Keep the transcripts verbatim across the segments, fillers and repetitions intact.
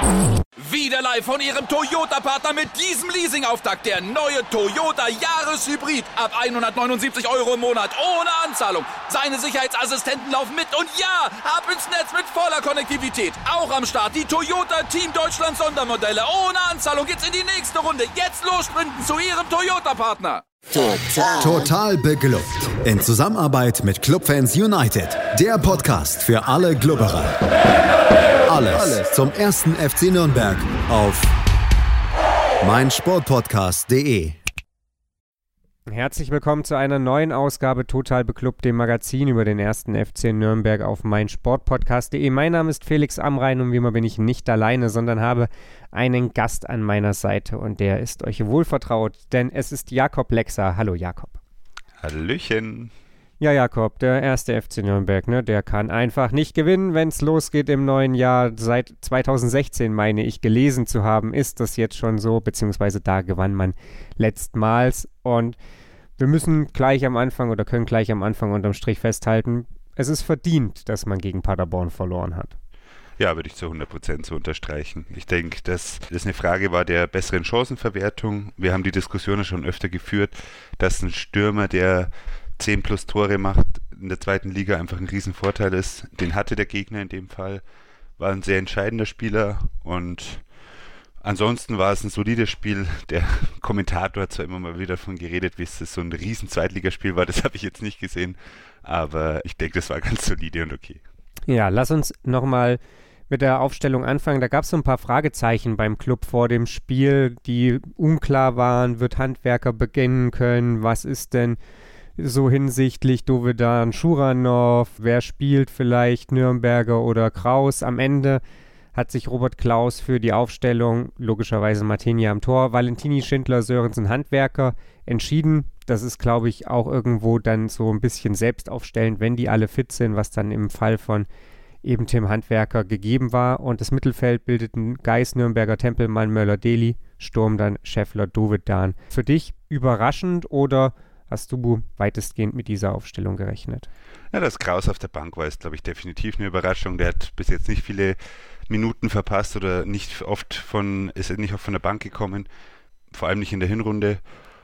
Wieder live von Ihrem Toyota-Partner mit diesem Leasing-Auftakt. Der neue Toyota Jahreshybrid. Ab hundertneunundsiebzig Euro im Monat. Ohne Anzahlung. Seine Sicherheitsassistenten laufen mit. Und ja, ab ins Netz mit voller Konnektivität. Auch am Start die Toyota Team Deutschland Sondermodelle. Ohne Anzahlung geht's in die nächste Runde. Jetzt los sprinten zu Ihrem Toyota-Partner. Total. Total beglückt. In Zusammenarbeit mit Clubfans United. Der Podcast für alle Glubberer. Alles, Alles zum ersten F C Nürnberg auf meinsportpodcast punkt de. Herzlich willkommen zu einer neuen Ausgabe Total beklubbt, dem Magazin über den ersten F C Nürnberg auf meinsportpodcast punkt de. Mein Name ist Felix Amrain und wie immer bin ich nicht alleine, sondern habe einen Gast an meiner Seite und der ist euch wohlvertraut, denn es ist Jakob Lexer. Hallo Jakob. Hallöchen. Ja, Jakob, der erste F C Nürnberg, ne, der kann einfach nicht gewinnen, wenn es losgeht im neuen Jahr. Seit zweitausendsechzehn, meine ich, gelesen zu haben, ist das jetzt schon so, beziehungsweise da gewann man letztmals. Und wir müssen gleich am Anfang oder können gleich am Anfang unterm Strich festhalten, es ist verdient, dass man gegen Paderborn verloren hat. Ja, würde ich zu hundert Prozent so unterstreichen. Ich denke, dass das eine Frage war der besseren Chancenverwertung. Wir haben die Diskussion schon öfter geführt, dass ein Stürmer, der zehn plus Tore macht, in der zweiten Liga einfach ein Riesenvorteil ist. Den hatte der Gegner in dem Fall. War ein sehr entscheidender Spieler und ansonsten war es ein solides Spiel. Der Kommentator hat zwar immer mal wieder davon geredet, wie es so ein riesen Zweitligaspiel war. Das habe ich jetzt nicht gesehen, aber ich denke, das war ganz solide und okay. Ja, lass uns nochmal mit der Aufstellung anfangen. Da gab es so ein paar Fragezeichen beim Club vor dem Spiel, die unklar waren. Wird Handwerker beginnen können? Was ist denn so hinsichtlich Dovedan, Schuranov, wer spielt vielleicht, Nürnberger oder Kraus? Am Ende hat sich Robert Klaus für die Aufstellung, logischerweise Martinia am Tor, Valentini, Schindler, Sörensen, Handwerker entschieden. Das ist, glaube ich, auch irgendwo dann so ein bisschen selbstaufstellend, wenn die alle fit sind, was dann im Fall von eben Tim Handwerker gegeben war. Und das Mittelfeld bildeten Geis, Nürnberger, Tempelmann, Möller, Deli, Sturm dann Scheffler, Dovedan. Für dich überraschend oder hast du weitestgehend mit dieser Aufstellung gerechnet? Ja, dass Kraus auf der Bank war, ist, glaube ich, definitiv eine Überraschung. Der hat bis jetzt nicht viele Minuten verpasst oder nicht oft von, ist nicht oft von der Bank gekommen, vor allem nicht in der Hinrunde.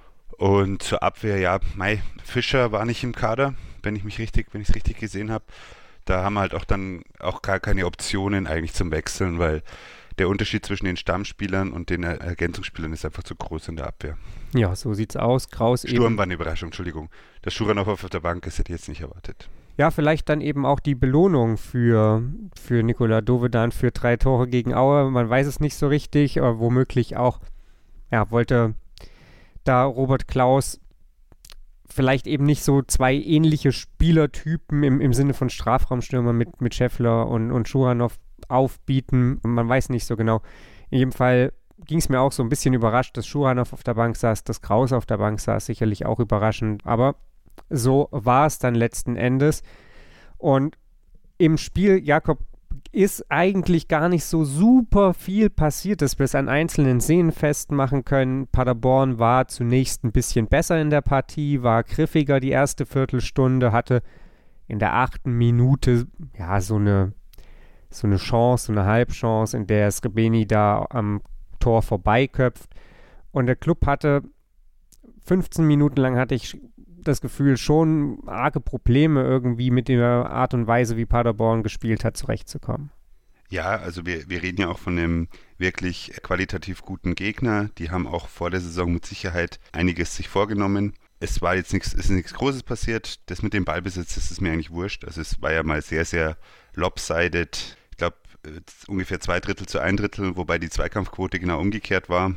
Und zur Abwehr, ja, Mai Fischer war nicht im Kader, wenn ich mich richtig, wenn ich es richtig gesehen habe. Da haben wir halt auch dann auch gar keine Optionen eigentlich zum Wechseln, weil der Unterschied zwischen den Stammspielern und den Ergänzungsspielern ist einfach zu groß in der Abwehr. Ja, so sieht's aus. Kraus Sturm eben. war eine Überraschung, Entschuldigung. Dass Schuranov auf der Bank ist, hätte ich jetzt nicht erwartet. Ja, vielleicht dann eben auch die Belohnung für, für Nikola Dovedan für drei Tore gegen Aue. Man weiß es nicht so richtig, aber womöglich auch, ja, wollte da Robert Klaus vielleicht eben nicht so zwei ähnliche Spielertypen im, im Sinne von Strafraumstürmer mit, mit Scheffler und, und Schuranov aufbieten. Man weiß nicht so genau. In jedem Fall ging es mir auch so ein bisschen überrascht, dass Schuranov auf der Bank saß, dass Kraus auf der Bank saß, sicherlich auch überraschend, aber so war es dann letzten Endes. Und im Spiel, Jakob, ist eigentlich gar nicht so super viel passiert, dass wir es an einzelnen Szenen festmachen können. Paderborn war zunächst ein bisschen besser in der Partie, war griffiger die erste Viertelstunde, hatte in der achten Minute ja so eine so eine Chance, so eine Halbchance, in der Srebeni da am Tor vorbeiköpft. Und der Club hatte fünfzehn Minuten lang, hatte ich das Gefühl, schon arge Probleme irgendwie mit der Art und Weise, wie Paderborn gespielt hat, zurechtzukommen. Ja, also wir, wir reden ja auch von einem wirklich qualitativ guten Gegner. Die haben auch vor der Saison mit Sicherheit einiges sich vorgenommen. Es war jetzt nichts, ist nichts Großes passiert. Das mit dem Ballbesitz, das ist mir eigentlich wurscht. Also es war ja mal sehr, sehr lopsided. Ich glaube, ungefähr zwei Drittel zu ein Drittel, wobei die Zweikampfquote genau umgekehrt war,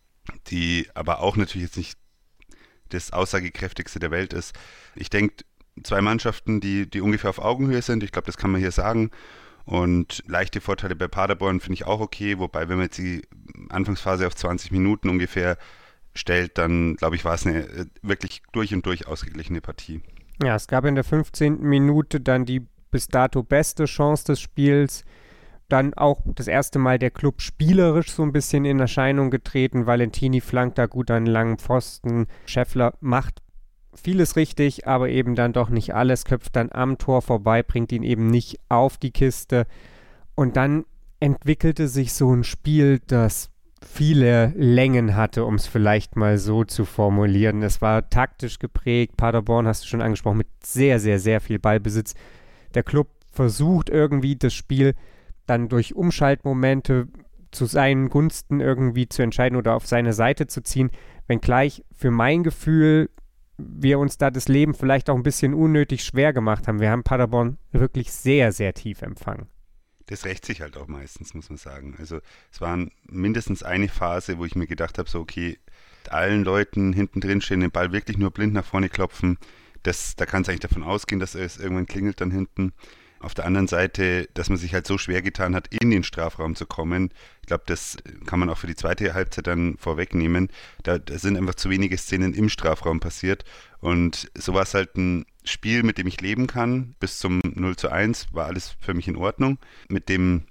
die aber auch natürlich jetzt nicht das aussagekräftigste der Welt ist. Ich denke, zwei Mannschaften, die, die ungefähr auf Augenhöhe sind, ich glaube, das kann man hier sagen. Und leichte Vorteile bei Paderborn finde ich auch okay, wobei, wenn man jetzt die Anfangsphase auf zwanzig Minuten ungefähr stellt, dann, glaube ich, war es eine wirklich durch und durch ausgeglichene Partie. Ja, es gab in der fünfzehnten Minute dann die bis dato beste Chance des Spiels. Dann auch das erste Mal der Club spielerisch so ein bisschen in Erscheinung getreten. Valentini flankt da gut an langen Pfosten. Scheffler macht vieles richtig, aber eben dann doch nicht alles. Köpft dann am Tor vorbei, bringt ihn eben nicht auf die Kiste. Und dann entwickelte sich so ein Spiel, das viele Längen hatte, um es vielleicht mal so zu formulieren. Es war taktisch geprägt. Paderborn, hast du schon angesprochen, mit sehr, sehr, sehr viel Ballbesitz. Der Club versucht irgendwie das Spiel dann durch Umschaltmomente zu seinen Gunsten irgendwie zu entscheiden oder auf seine Seite zu ziehen, wenngleich für mein Gefühl wir uns da das Leben vielleicht auch ein bisschen unnötig schwer gemacht haben. Wir haben Paderborn wirklich sehr, sehr tief empfangen. Das rächt sich halt auch meistens, muss man sagen. Also es war mindestens eine Phase, wo ich mir gedacht habe, so okay, allen Leuten hinten drin stehen, den Ball wirklich nur blind nach vorne klopfen, das, da kann es eigentlich davon ausgehen, dass es irgendwann klingelt dann hinten. Auf der anderen Seite, dass man sich halt so schwer getan hat, in den Strafraum zu kommen. Ich glaube, das kann man auch für die zweite Halbzeit dann vorwegnehmen. Da, da sind einfach zu wenige Szenen im Strafraum passiert. Und so war es halt ein Spiel, mit dem ich leben kann. Bis zum null zu eins war alles für mich in Ordnung. Mit dem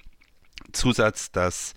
Zusatz, dass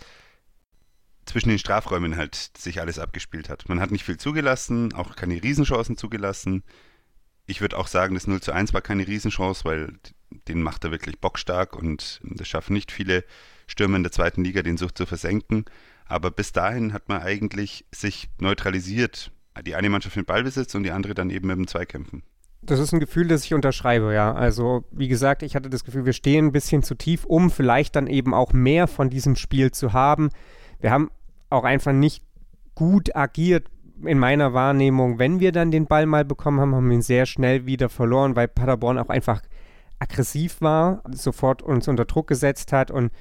zwischen den Strafräumen halt sich alles abgespielt hat. Man hat nicht viel zugelassen, auch keine Riesenchancen zugelassen. Ich würde auch sagen, das null zu eins war keine Riesenchance, weil den macht er wirklich bockstark und das schaffen nicht viele Stürmer in der zweiten Liga, den so zu versenken. Aber bis dahin hat man eigentlich sich neutralisiert. Die eine Mannschaft mit Ballbesitz und die andere dann eben mit dem Zweikämpfen. Das ist ein Gefühl, das ich unterschreibe, ja. Also, wie gesagt, ich hatte das Gefühl, wir stehen ein bisschen zu tief, um vielleicht dann eben auch mehr von diesem Spiel zu haben. Wir haben auch einfach nicht gut agiert, in meiner Wahrnehmung. Wenn wir dann den Ball mal bekommen haben, haben wir ihn sehr schnell wieder verloren, weil Paderborn auch einfach aggressiv war, sofort uns unter Druck gesetzt hat und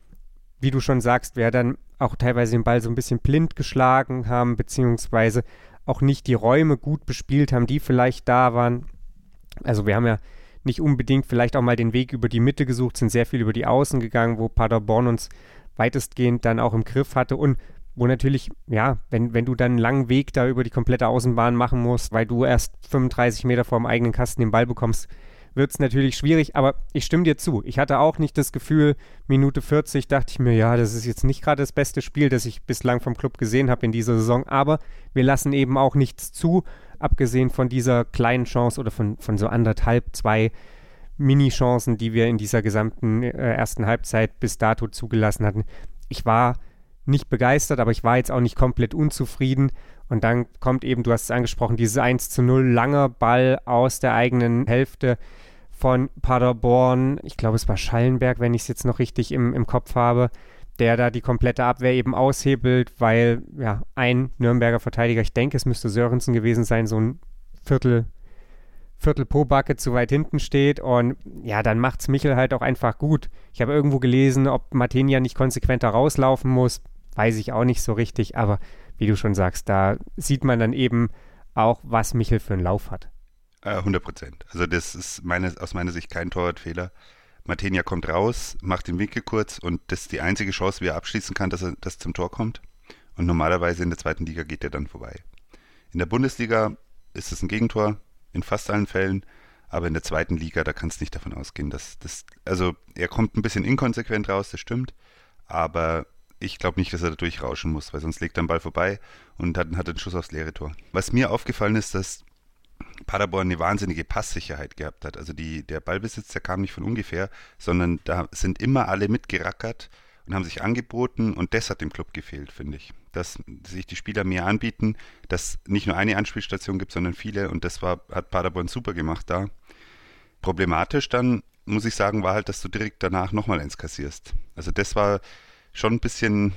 wie du schon sagst, wir dann auch teilweise den Ball so ein bisschen blind geschlagen haben, beziehungsweise auch nicht die Räume gut bespielt haben, die vielleicht da waren. Also wir haben ja nicht unbedingt vielleicht auch mal den Weg über die Mitte gesucht, sind sehr viel über die Außen gegangen, wo Paderborn uns weitestgehend dann auch im Griff hatte und wo natürlich, ja, wenn, wenn du dann einen langen Weg da über die komplette Außenbahn machen musst, weil du erst fünfunddreißig Meter vor dem eigenen Kasten den Ball bekommst, wird es natürlich schwierig, aber ich stimme dir zu. Ich hatte auch nicht das Gefühl, Minute vierzig dachte ich mir, ja, das ist jetzt nicht gerade das beste Spiel, das ich bislang vom Club gesehen habe in dieser Saison, aber wir lassen eben auch nichts zu, abgesehen von dieser kleinen Chance oder von, von so anderthalb, zwei Mini-Chancen, die wir in dieser gesamten äh, ersten Halbzeit bis dato zugelassen hatten. Ich war nicht begeistert, aber ich war jetzt auch nicht komplett unzufrieden. Und dann kommt eben, du hast es angesprochen, dieses eins zu null, langer Ball aus der eigenen Hälfte von Paderborn. Ich glaube, es war Schallenberg, wenn ich es jetzt noch richtig im, im Kopf habe, der da die komplette Abwehr eben aushebelt, weil ja ein Nürnberger Verteidiger, ich denke, es müsste Sörensen gewesen sein, so ein Viertel, Viertel Po-Backe zu weit hinten steht. Und ja, dann macht es Michel halt auch einfach gut. Ich habe irgendwo gelesen, ob Matenia nicht konsequenter rauslaufen muss. Weiß ich auch nicht so richtig, aber wie du schon sagst, da sieht man dann eben auch, was Michel für einen Lauf hat. Äh, hundert Prozent. Also das ist meine, aus meiner Sicht kein Torwartfehler. Matenia kommt raus, macht den Winkel kurz und das ist die einzige Chance, wie er abschließen kann, dass er das zum Tor kommt. Und normalerweise in der zweiten Liga geht er dann vorbei. In der Bundesliga ist es ein Gegentor, in fast allen Fällen, aber in der zweiten Liga, da kann es nicht davon ausgehen, dass das, also er kommt ein bisschen inkonsequent raus, das stimmt, aber ich glaube nicht, dass er da durchrauschen muss, weil sonst legt er den Ball vorbei und hat, hat einen Schuss aufs leere Tor. Was mir aufgefallen ist, dass Paderborn eine wahnsinnige Passsicherheit gehabt hat. Also die, der Ballbesitz, der kam nicht von ungefähr, sondern da sind immer alle mitgerackert und haben sich angeboten und das hat dem Club gefehlt, finde ich. Dass sich die Spieler mehr anbieten, dass nicht nur eine Anspielstation gibt, sondern viele und das war, hat Paderborn super gemacht da. Problematisch dann, muss ich sagen, war halt, dass du direkt danach nochmal eins kassierst. Also das war schon ein bisschen,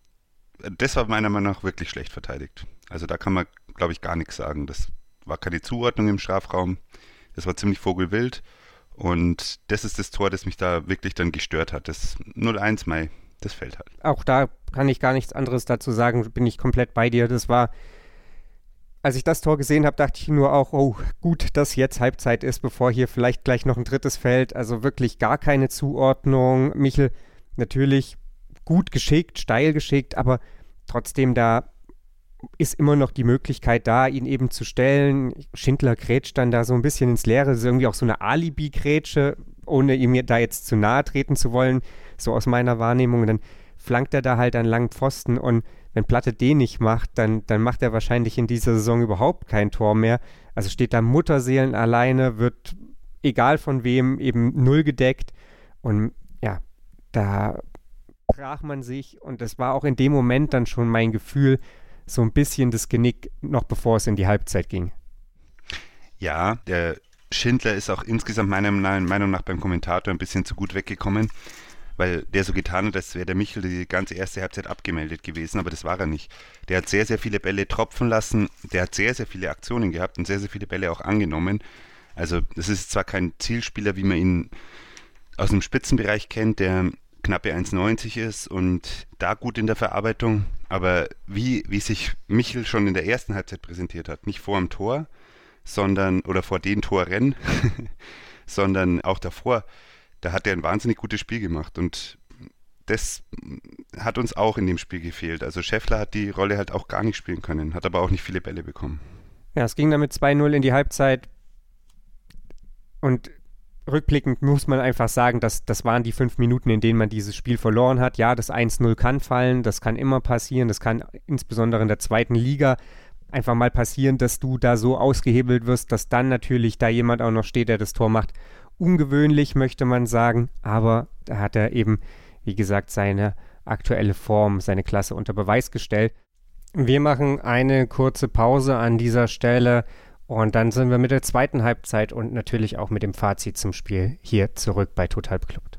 das war meiner Meinung nach wirklich schlecht verteidigt. Also da kann man, glaube ich, gar nichts sagen. Das war keine Zuordnung im Strafraum. Das war ziemlich vogelwild. Und das ist das Tor, das mich da wirklich dann gestört hat. Das null eins Mai, das fällt halt. Auch da kann ich gar nichts anderes dazu sagen, bin ich komplett bei dir. Das war, als ich das Tor gesehen habe, dachte ich nur auch, oh, gut, dass jetzt Halbzeit ist, bevor hier vielleicht gleich noch ein drittes fällt. Also wirklich gar keine Zuordnung. Michel natürlich gut geschickt, steil geschickt, aber trotzdem da ist immer noch die Möglichkeit da, ihn eben zu stellen. Schindler grätscht dann da so ein bisschen ins Leere. Das ist irgendwie auch so eine Alibi-Grätsche, ohne ihm da jetzt zu nahe treten zu wollen, so aus meiner Wahrnehmung. Und dann flankt er da halt einen langen Pfosten und wenn Platte den nicht macht, dann, dann macht er wahrscheinlich in dieser Saison überhaupt kein Tor mehr. Also steht da Mutterseelen alleine, wird egal von wem eben null gedeckt und ja, da brach man sich und das war auch in dem Moment dann schon mein Gefühl, so ein bisschen das Genick, noch bevor es in die Halbzeit ging. Ja, der Schindler ist auch insgesamt meiner Meinung nach beim Kommentator ein bisschen zu gut weggekommen, weil der so getan hat, als wäre der Michel die ganze erste Halbzeit abgemeldet gewesen, aber das war er nicht. Der hat sehr, sehr viele Bälle tropfen lassen, der hat sehr, sehr viele Aktionen gehabt und sehr, sehr viele Bälle auch angenommen. Also das ist zwar kein Zielspieler, wie man ihn aus dem Spitzenbereich kennt, der knappe eins neunzig ist und da gut in der Verarbeitung, aber wie, wie sich Michel schon in der ersten Halbzeit präsentiert hat, nicht vor dem Tor, sondern, oder vor den Toren, sondern auch davor, da hat er ein wahnsinnig gutes Spiel gemacht und das hat uns auch in dem Spiel gefehlt. Also Scheffler hat die Rolle halt auch gar nicht spielen können, hat aber auch nicht viele Bälle bekommen. Ja, es ging damit zwei null in die Halbzeit und rückblickend muss man einfach sagen, dass das waren die fünf Minuten, in denen man dieses Spiel verloren hat. Ja, das eins null kann fallen, das kann immer passieren, das kann insbesondere in der zweiten Liga einfach mal passieren, dass du da so ausgehebelt wirst, dass dann natürlich da jemand auch noch steht, der das Tor macht. Ungewöhnlich, möchte man sagen, aber da hat er eben, wie gesagt, seine aktuelle Form, seine Klasse unter Beweis gestellt. Wir machen eine kurze Pause an dieser Stelle und dann sind wir mit der zweiten Halbzeit und natürlich auch mit dem Fazit zum Spiel hier zurück bei Total Beklubbt.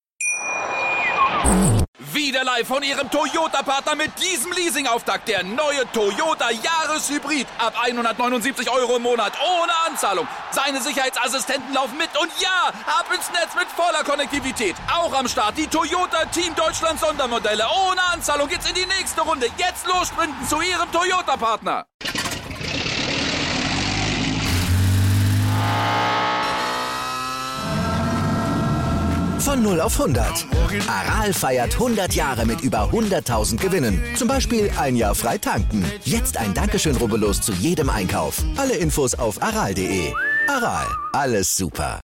Wieder live von Ihrem Toyota-Partner mit diesem Leasing-Auftakt. Der neue Toyota Jahreshybrid. Ab hundertneunundsiebzig Euro im Monat. Ohne Anzahlung. Seine Sicherheitsassistenten laufen mit. Und ja, ab ins Netz mit voller Konnektivität. Auch am Start die Toyota Team Deutschland Sondermodelle. Ohne Anzahlung geht's in die nächste Runde. Jetzt los sprinten zu Ihrem Toyota-Partner. Von null auf hundert. Aral feiert hundert Jahre mit über hunderttausend Gewinnen. Zum Beispiel ein Jahr frei tanken. Jetzt ein Dankeschön, rubbellos zu jedem Einkauf. Alle Infos auf aral punkt de. Aral, alles super.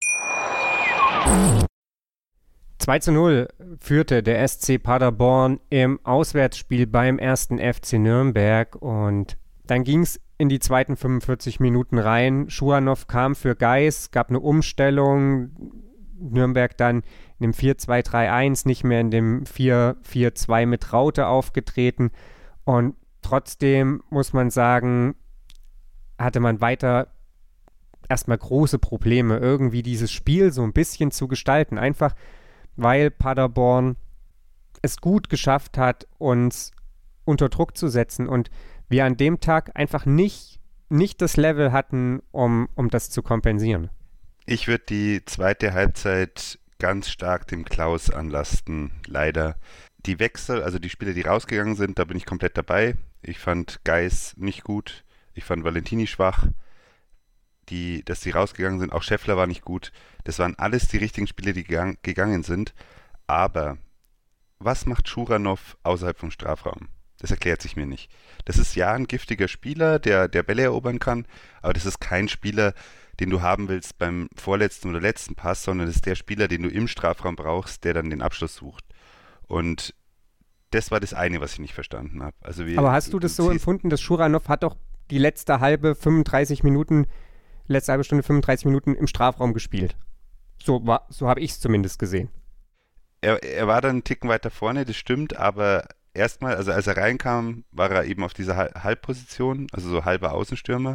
zwei zu null führte der S C Paderborn im Auswärtsspiel beim ersten F C Nürnberg und dann ging es in die zweiten fünfundvierzig Minuten rein. Schuhanow kam für Geis, gab eine Umstellung. Nürnberg dann in dem vier zwei drei eins, nicht mehr in dem vier vier zwei mit Raute aufgetreten. Und trotzdem muss man sagen, hatte man weiter erstmal große Probleme, irgendwie dieses Spiel so ein bisschen zu gestalten. Einfach, weil Paderborn es gut geschafft hat, uns unter Druck zu setzen und wir an dem Tag einfach nicht, nicht das Level hatten, um, um das zu kompensieren. Ich würde die zweite Halbzeit ganz stark dem Klaus anlasten, leider. Die Wechsel, also die Spieler, die rausgegangen sind, da bin ich komplett dabei. Ich fand Geis nicht gut, ich fand Valentini schwach, die, dass die rausgegangen sind, auch Scheffler war nicht gut. Das waren alles die richtigen Spieler, die gegangen, gegangen sind. Aber was macht Schuhanow außerhalb vom Strafraum? Das erklärt sich mir nicht. Das ist ja ein giftiger Spieler, der, der Bälle erobern kann, aber das ist kein Spieler, den du haben willst beim vorletzten oder letzten Pass, sondern das ist der Spieler, den du im Strafraum brauchst, der dann den Abschluss sucht. Und das war das eine, was ich nicht verstanden habe. Also wir, aber hast du das so empfunden, dass Schuhanow hat doch die letzte halbe fünfunddreißig Minuten, letzte halbe Stunde fünfunddreißig Minuten im Strafraum gespielt? So, war, so habe ich es zumindest gesehen. Er, er war dann einen Ticken weiter vorne, das stimmt, aber erstmal, also als er reinkam, war er eben auf dieser Halbposition, also so halber Außenstürmer.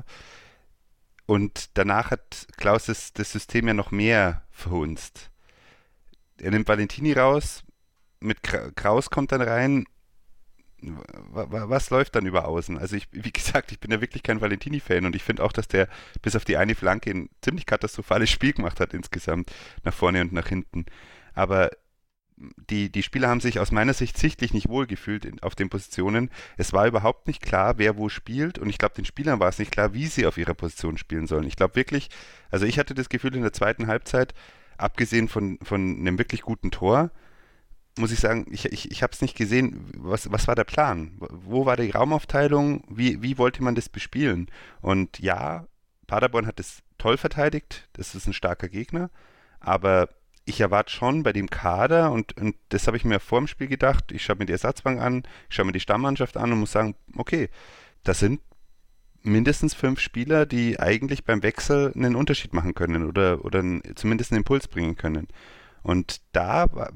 Und danach hat Klaus das, das System ja noch mehr verhunzt. Er nimmt Valentini raus, mit Kraus kommt dann rein. Was läuft dann über außen? Also ich, wie gesagt, ich bin ja wirklich kein Valentini-Fan und ich finde auch, dass der bis auf die eine Flanke ein ziemlich katastrophales Spiel gemacht hat insgesamt, nach vorne und nach hinten. Aber die, die Spieler haben sich aus meiner Sicht sichtlich nicht wohlgefühlt in, auf den Positionen. Es war überhaupt nicht klar, wer wo spielt und ich glaube, den Spielern war es nicht klar, wie sie auf ihrer Position spielen sollen. Ich glaube wirklich, also ich hatte das Gefühl in der zweiten Halbzeit, abgesehen von, von einem wirklich guten Tor, muss ich sagen, ich, ich, ich habe es nicht gesehen, was, was war der Plan? Wo war die Raumaufteilung? Wie, wie wollte man das bespielen? Und ja, Paderborn hat es toll verteidigt, das ist ein starker Gegner, aber ich erwarte schon bei dem Kader, und, und das habe ich mir vor dem Spiel gedacht, ich schaue mir die Ersatzbank an, ich schaue mir die Stammmannschaft an und muss sagen, okay, das sind mindestens fünf Spieler, die eigentlich beim Wechsel einen Unterschied machen können oder, oder zumindest einen Impuls bringen können. Und da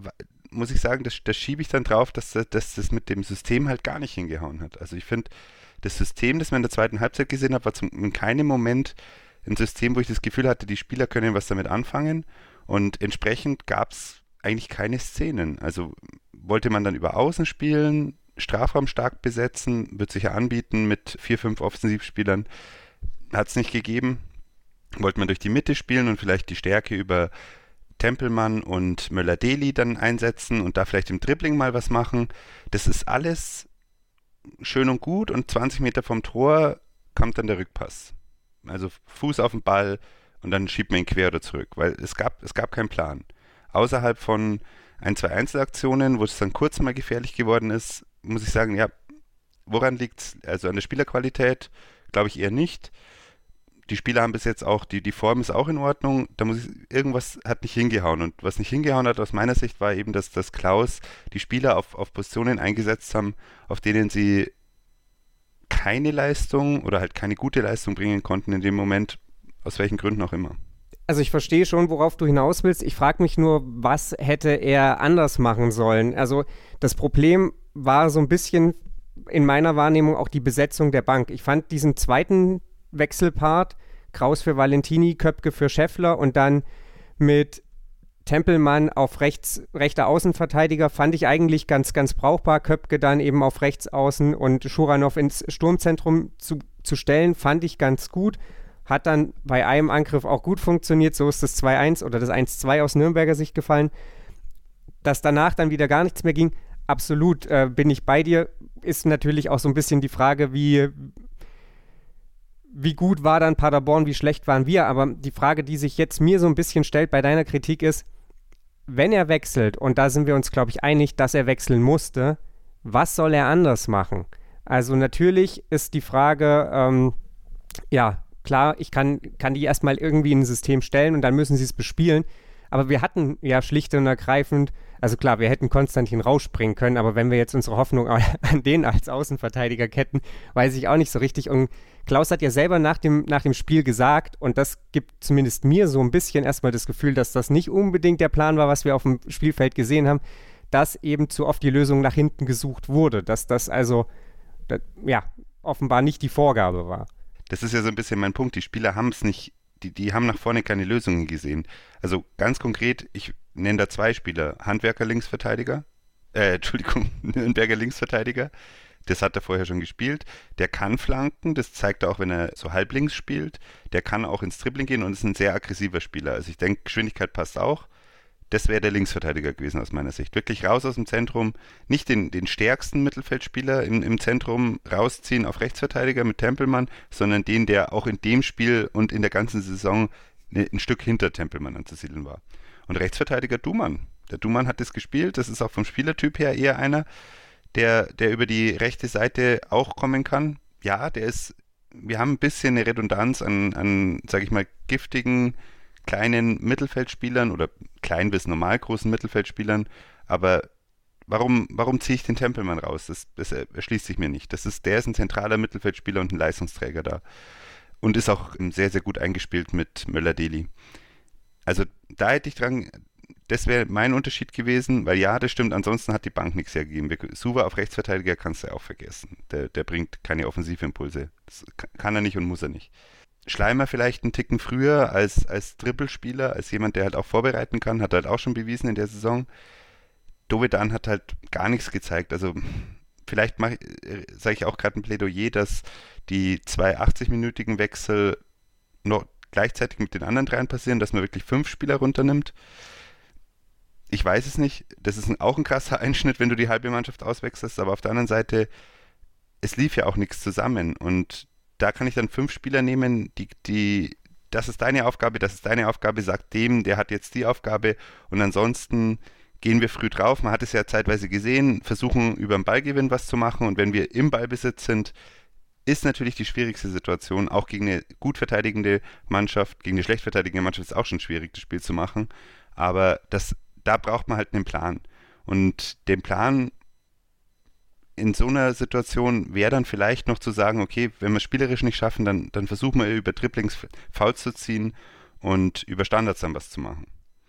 muss ich sagen, das, das schiebe ich dann drauf, dass, dass das mit dem System halt gar nicht hingehauen hat. Also ich finde, das System, das man in der zweiten Halbzeit gesehen hat, war zum, in keinem Moment ein System, wo ich das Gefühl hatte, die Spieler können was damit anfangen und entsprechend gab es eigentlich keine Szenen. Also wollte man dann über Außen spielen, Strafraum stark besetzen, wird sich ja anbieten mit vier, fünf Offensivspielern, hat es nicht gegeben. Wollte man durch die Mitte spielen und vielleicht die Stärke über Tempelmann und Möller-Deli dann einsetzen und da vielleicht im Dribbling mal was machen. Das ist alles schön und gut und zwanzig Meter vom Tor kommt dann der Rückpass. Also Fuß auf den Ball und dann schiebt man ihn quer oder zurück, weil es gab, es gab keinen Plan. Außerhalb von ein, zwei Einzelaktionen, wo es dann kurz mal gefährlich geworden ist, muss ich sagen, ja, woran liegt es? Also an der Spielerqualität glaube ich eher nicht. Die Spieler haben bis jetzt auch, die, die Form ist auch in Ordnung, da muss ich, irgendwas hat nicht hingehauen und was nicht hingehauen hat aus meiner Sicht war eben, dass, dass Klaus die Spieler auf, auf Positionen eingesetzt haben, auf denen sie keine Leistung oder halt keine gute Leistung bringen konnten in dem Moment, aus welchen Gründen auch immer. Also ich verstehe schon, worauf du hinaus willst. Ich frage mich nur, was hätte er anders machen sollen? Also das Problem war so ein bisschen in meiner Wahrnehmung auch die Besetzung der Bank. Ich fand diesen zweiten Wechselpart, Kraus für Valentini, Köpke für Scheffler und dann mit Tempelmann auf rechts, rechter Außenverteidiger fand ich eigentlich ganz, ganz brauchbar. Köpke dann eben auf rechts außen und Schuranov ins Sturmzentrum zu, zu stellen, fand ich ganz gut. Hat dann bei einem Angriff auch gut funktioniert. So ist das zwei eins oder das eins zwei aus Nürnberger Sicht gefallen. Dass danach dann wieder gar nichts mehr ging, absolut äh, bin ich bei dir. Ist natürlich auch so ein bisschen die Frage, wie wie gut war dann Paderborn, wie schlecht waren wir, aber die Frage, die sich jetzt mir so ein bisschen stellt bei deiner Kritik ist, wenn er wechselt, und da sind wir uns, glaube ich, einig, dass er wechseln musste, was soll er anders machen? Also natürlich ist die Frage, ähm, ja, klar, ich kann, kann die erstmal irgendwie in ein System stellen und dann müssen sie es bespielen, aber wir hatten ja schlicht und ergreifend, also klar, wir hätten Konstantin rausspringen können, aber wenn wir jetzt unsere Hoffnung an den als Außenverteidiger ketten, weiß ich auch nicht so richtig. Und Klaus hat ja selber nach dem, nach dem Spiel gesagt, und das gibt zumindest mir so ein bisschen erstmal das Gefühl, dass das nicht unbedingt der Plan war, was wir auf dem Spielfeld gesehen haben, dass eben zu oft die Lösung nach hinten gesucht wurde, dass das also, das, ja, offenbar nicht die Vorgabe war. Das ist ja so ein bisschen mein Punkt, die Spieler haben es nicht, die, die haben nach vorne keine Lösungen gesehen. Also ganz konkret, ich nenne da zwei Spieler, Handwerker Linksverteidiger, äh, Entschuldigung, Nürnberger Linksverteidiger, das hat er vorher schon gespielt, der kann flanken, das zeigt er auch, wenn er so halblinks spielt, der kann auch ins Dribbling gehen und ist ein sehr aggressiver Spieler, also ich denke, Geschwindigkeit passt auch. Das wäre der Linksverteidiger gewesen aus meiner Sicht. Wirklich raus aus dem Zentrum, nicht den, den stärksten Mittelfeldspieler im, im Zentrum rausziehen auf Rechtsverteidiger mit Tempelmann, sondern den, der auch in dem Spiel und in der ganzen Saison ne, ein Stück hinter Tempelmann anzusiedeln war. Und Rechtsverteidiger Dumann. Der Dumann hat das gespielt, das ist auch vom Spielertyp her eher einer, der, der über die rechte Seite auch kommen kann. Ja, der ist, wir haben ein bisschen eine Redundanz an, an sage ich mal, giftigen kleinen Mittelfeldspielern oder klein bis normal großen Mittelfeldspielern, aber warum, warum ziehe ich den Tempelmann raus? Das, das erschließt sich mir nicht. Das ist, der ist ein zentraler Mittelfeldspieler und ein Leistungsträger da und ist auch sehr, sehr gut eingespielt mit Möller-Deli. Also da hätte ich dran, das wäre mein Unterschied gewesen, weil ja, das stimmt, ansonsten hat die Bank nichts hergegeben. Suva auf Rechtsverteidiger kannst du auch vergessen. Der, der bringt keine Offensivimpulse. Das kann er nicht und muss er nicht. Schleimer vielleicht einen Ticken früher als, als Dribbelspieler, als jemand, der halt auch vorbereiten kann, hat er halt auch schon bewiesen in der Saison. Dovedan hat halt gar nichts gezeigt. Also vielleicht sage ich auch gerade ein Plädoyer, dass die zwei achtzig-minütigen Wechsel noch gleichzeitig mit den anderen dreien passieren, dass man wirklich fünf Spieler runternimmt. Ich weiß es nicht. Das ist ein, auch ein krasser Einschnitt, wenn du die halbe Mannschaft auswechselst, aber auf der anderen Seite, es lief ja auch nichts zusammen und da kann ich dann fünf Spieler nehmen, die, die, das ist deine Aufgabe, das ist deine Aufgabe, sagt dem, der hat jetzt die Aufgabe und ansonsten gehen wir früh drauf. Man hat es ja zeitweise gesehen, versuchen über den Ballgewinn was zu machen und wenn wir im Ballbesitz sind, ist natürlich die schwierigste Situation, auch gegen eine gut verteidigende Mannschaft, gegen eine schlecht verteidigende Mannschaft ist auch schon schwierig, das Spiel zu machen, aber das, da braucht man halt einen Plan und den Plan in so einer Situation wäre dann vielleicht noch zu sagen, okay, wenn wir es spielerisch nicht schaffen, dann, dann versuchen wir über Dribblings Fouls zu ziehen und über Standards dann was zu machen.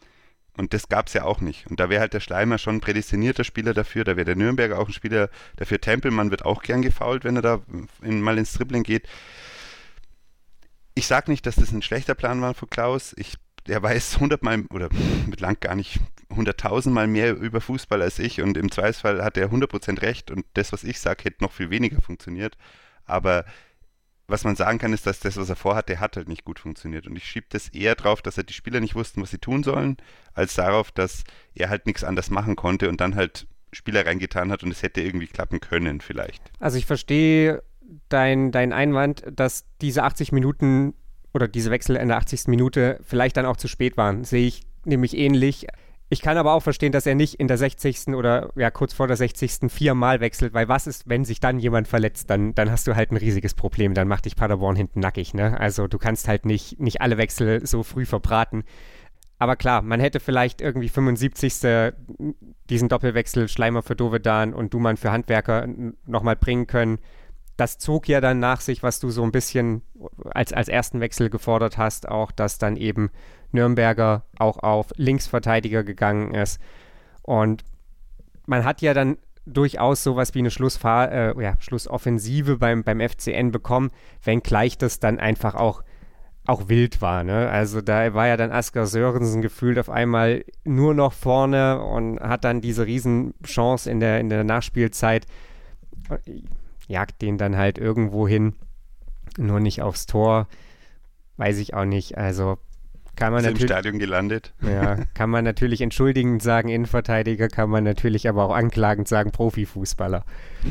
Und das gab es ja auch nicht. Und da wäre halt der Schleimer schon ein prädestinierter Spieler dafür, da wäre der Nürnberger auch ein Spieler dafür. Tempelmann wird auch gern gefoult, wenn er da in, mal ins Dribbling geht. Ich sage nicht, dass das ein schlechter Plan war von Klaus. Ich, er weiß hundertmal oder mit lang gar nicht hunderttausendmal mehr über Fußball als ich und im Zweifelsfall hat er hundert Prozent recht und das, was ich sage, hätte noch viel weniger funktioniert. Aber was man sagen kann, ist, dass das, was er vorhatte, hat halt nicht gut funktioniert. Und ich schiebe das eher drauf, dass er die Spieler nicht wussten, was sie tun sollen, als darauf, dass er halt nichts anders machen konnte und dann halt Spieler reingetan hat und es hätte irgendwie klappen können vielleicht. Also ich verstehe dein, dein Einwand, dass diese achtzig Minuten oder diese Wechsel in der achtzigsten Minute vielleicht dann auch zu spät waren. Sehe ich nämlich ähnlich. Ich kann aber auch verstehen, dass er nicht in der sechzigsten oder ja kurz vor der sechzigsten viermal wechselt, weil was ist, wenn sich dann jemand verletzt, dann, dann hast du halt ein riesiges Problem, dann macht dich Paderborn hinten nackig, ne? Also du kannst halt nicht, nicht alle Wechsel so früh verbraten. Aber klar, man hätte vielleicht irgendwie fünfundsiebzigsten diesen Doppelwechsel Schleimer für Dovedan und Dumann für Handwerker nochmal bringen können. Das zog ja dann nach sich, was du so ein bisschen als, als ersten Wechsel gefordert hast, auch, dass dann eben Nürnberger auch auf Linksverteidiger gegangen ist. Und man hat ja dann durchaus sowas wie eine Schlussfahr- äh, ja, Schlussoffensive beim, beim F C N bekommen, wenngleich das dann einfach auch, auch wild war. Ne? Also da war ja dann Asger Sörensen gefühlt auf einmal nur noch vorne und hat dann diese Riesenchance in der, in der Nachspielzeit, jagt den dann halt irgendwo hin, nur nicht aufs Tor, weiß ich auch nicht. Also kann man ist natürlich im Stadion gelandet. Ja, kann man natürlich entschuldigend sagen, Innenverteidiger, kann man natürlich aber auch anklagend sagen, Profifußballer.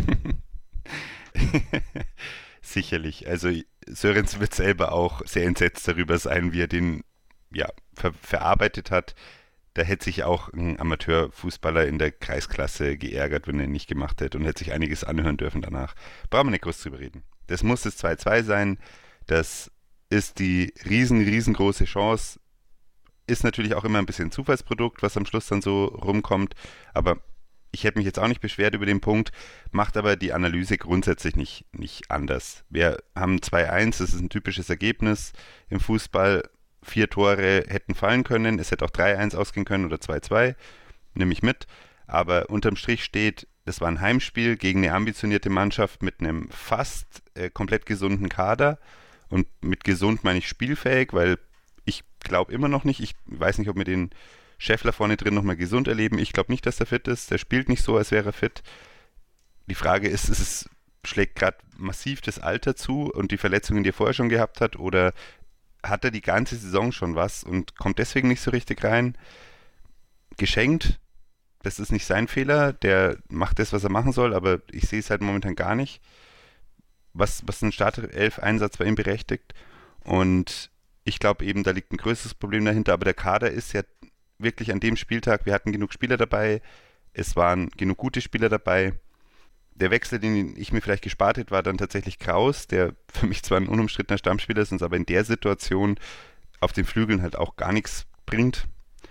Sicherlich. Also Sörensen wird selber auch sehr entsetzt darüber sein, wie er den ja, ver- verarbeitet hat. Da hätte sich auch ein Amateurfußballer in der Kreisklasse geärgert, wenn er ihn nicht gemacht hätte und hätte sich einiges anhören dürfen danach. Brauchen wir nicht groß drüber reden. Das muss das zwei zwei sein. Das ist die riesen, riesengroße Chance. Ist natürlich auch immer ein bisschen Zufallsprodukt, was am Schluss dann so rumkommt. Aber ich hätte mich jetzt auch nicht beschwert über den Punkt, macht aber die Analyse grundsätzlich nicht, nicht anders. Wir haben zwei eins, das ist ein typisches Ergebnis im Fußball. Vier Tore hätten fallen können, es hätte auch drei eins ausgehen können oder zwei zwei, nehme ich mit. Aber unterm Strich steht, das war ein Heimspiel gegen eine ambitionierte Mannschaft mit einem fast äh, komplett gesunden Kader. Und mit gesund meine ich spielfähig, weil ich glaube immer noch nicht, ich weiß nicht, ob wir den Scheffler vorne drin nochmal gesund erleben. Ich glaube nicht, dass er fit ist. Der spielt nicht so, als wäre er fit. Die Frage ist, ist es schlägt gerade massiv das Alter zu und die Verletzungen, die er vorher schon gehabt hat, oder hat er die ganze Saison schon was und kommt deswegen nicht so richtig rein? Geschenkt, das ist nicht sein Fehler. Der macht das, was er machen soll, aber ich sehe es halt momentan gar nicht. Was, was ein Startelf-Einsatz bei ihm berechtigt. Und ich glaube eben, da liegt ein größeres Problem dahinter. Aber der Kader ist ja wirklich an dem Spieltag, wir hatten genug Spieler dabei, es waren genug gute Spieler dabei. Der Wechsel, den ich mir vielleicht gespart hätte, war dann tatsächlich Kraus, der für mich zwar ein unumstrittener Stammspieler ist, uns aber in der Situation auf den Flügeln halt auch gar nichts bringt.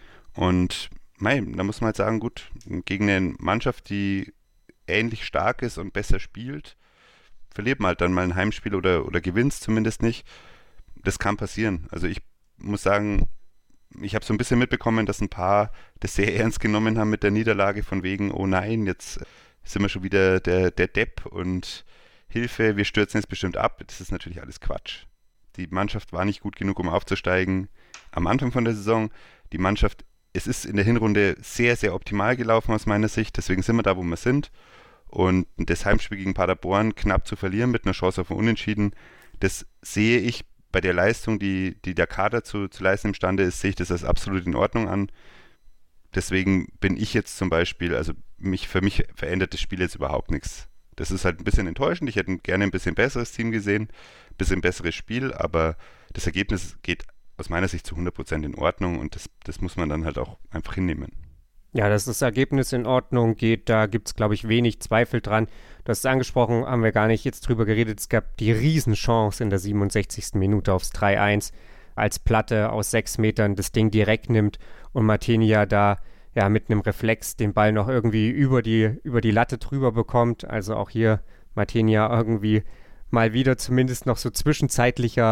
Und mei, da muss man halt sagen, gut, gegen eine Mannschaft, die ähnlich stark ist und besser spielt, verliert man halt dann mal ein Heimspiel oder, oder gewinnt es zumindest nicht. Das kann passieren. Also ich muss sagen, ich habe so ein bisschen mitbekommen, dass ein paar das sehr ernst genommen haben mit der Niederlage von wegen, oh nein, jetzt sind wir schon wieder der, der Depp und Hilfe, wir stürzen jetzt bestimmt ab. Das ist natürlich alles Quatsch. Die Mannschaft war nicht gut genug, um aufzusteigen am Anfang von der Saison. Die Mannschaft, es ist in der Hinrunde sehr, sehr optimal gelaufen aus meiner Sicht, deswegen sind wir da, wo wir sind. Und das Heimspiel gegen Paderborn knapp zu verlieren mit einer Chance auf ein Unentschieden, das sehe ich bei der Leistung, die, die der Kader zu, zu leisten imstande ist, sehe ich das als absolut in Ordnung an. Deswegen bin ich jetzt zum Beispiel, also mich, für mich verändert das Spiel jetzt überhaupt nichts. Das ist halt ein bisschen enttäuschend. Ich hätte gerne ein bisschen besseres Team gesehen, ein bisschen besseres Spiel, aber das Ergebnis geht aus meiner Sicht zu hundert Prozent in Ordnung und das, das muss man dann halt auch einfach hinnehmen. Ja, dass das Ergebnis in Ordnung geht, da gibt es, glaube ich, wenig Zweifel dran. Du hast es angesprochen, haben wir gar nicht jetzt drüber geredet. Es gab die Riesenchance in der siebenundsechzigsten Minute aufs drei eins, als Platte aus sechs Metern das Ding direkt nimmt und Martinia da ja mit einem Reflex den Ball noch irgendwie über die, über die Latte drüber bekommt. Also auch hier Martinia irgendwie mal wieder zumindest noch so zwischenzeitlicher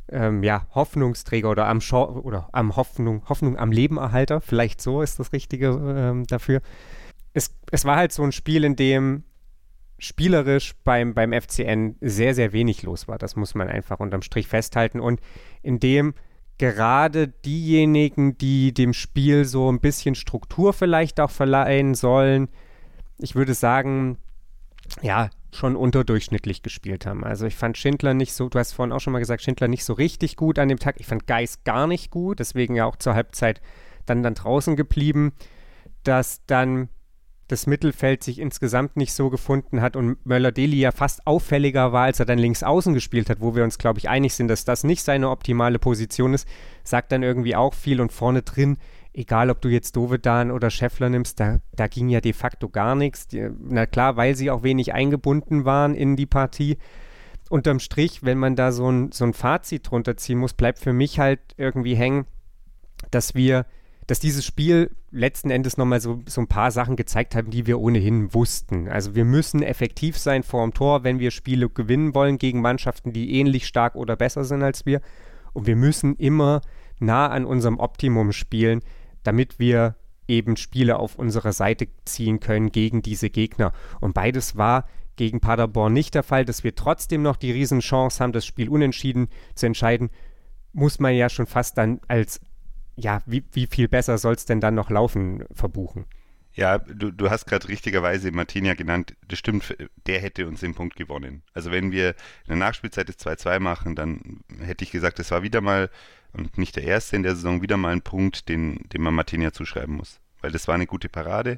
ähm, ja, Hoffnungsträger oder am Schau- oder am Hoffnung, Hoffnung am Lebenerhalter, vielleicht so ist das Richtige ähm, dafür. Es, es war halt so ein Spiel, in dem spielerisch beim, beim F C N sehr, sehr wenig los war. Das muss man einfach unterm Strich festhalten. Und in dem gerade diejenigen, die dem Spiel so ein bisschen Struktur vielleicht auch verleihen sollen, ich würde sagen, ja, schon unterdurchschnittlich gespielt haben. Also ich fand Schindler nicht so, du hast vorhin auch schon mal gesagt, Schindler nicht so richtig gut an dem Tag. Ich fand Geis gar nicht gut, deswegen ja auch zur Halbzeit dann, dann draußen geblieben, dass dann das Mittelfeld sich insgesamt nicht so gefunden hat und Möller-Deli ja fast auffälliger war, als er dann links außen gespielt hat, wo wir uns, glaube ich, einig sind, dass das nicht seine optimale Position ist, sagt dann irgendwie auch viel. Und vorne drin, egal ob du jetzt Dovedan oder Scheffler nimmst, da, da ging ja de facto gar nichts. Die, na klar, weil sie auch wenig eingebunden waren in die Partie. Unterm Strich, wenn man da so ein, so ein Fazit drunter ziehen muss, bleibt für mich halt irgendwie hängen, dass wir dass dieses Spiel letzten Endes nochmal so, so ein paar Sachen gezeigt haben, die wir ohnehin wussten. Also wir müssen effektiv sein vor dem Tor, wenn wir Spiele gewinnen wollen gegen Mannschaften, die ähnlich stark oder besser sind als wir. Und wir müssen immer nah an unserem Optimum spielen, damit wir eben Spiele auf unserer Seite ziehen können gegen diese Gegner. Und beides war gegen Paderborn nicht der Fall, dass wir trotzdem noch die Riesenchance haben, das Spiel unentschieden zu entscheiden, muss man ja schon fast dann als ja, wie, wie viel besser soll es denn dann noch laufen, verbuchen? Ja, du, du hast gerade richtigerweise Martinia genannt, das stimmt, der hätte uns den Punkt gewonnen. Also wenn wir in der Nachspielzeit das zwei zwei machen, dann hätte ich gesagt, das war wieder mal, und nicht der erste in der Saison, wieder mal ein Punkt, den, den man Martinia zuschreiben muss. Weil das war eine gute Parade,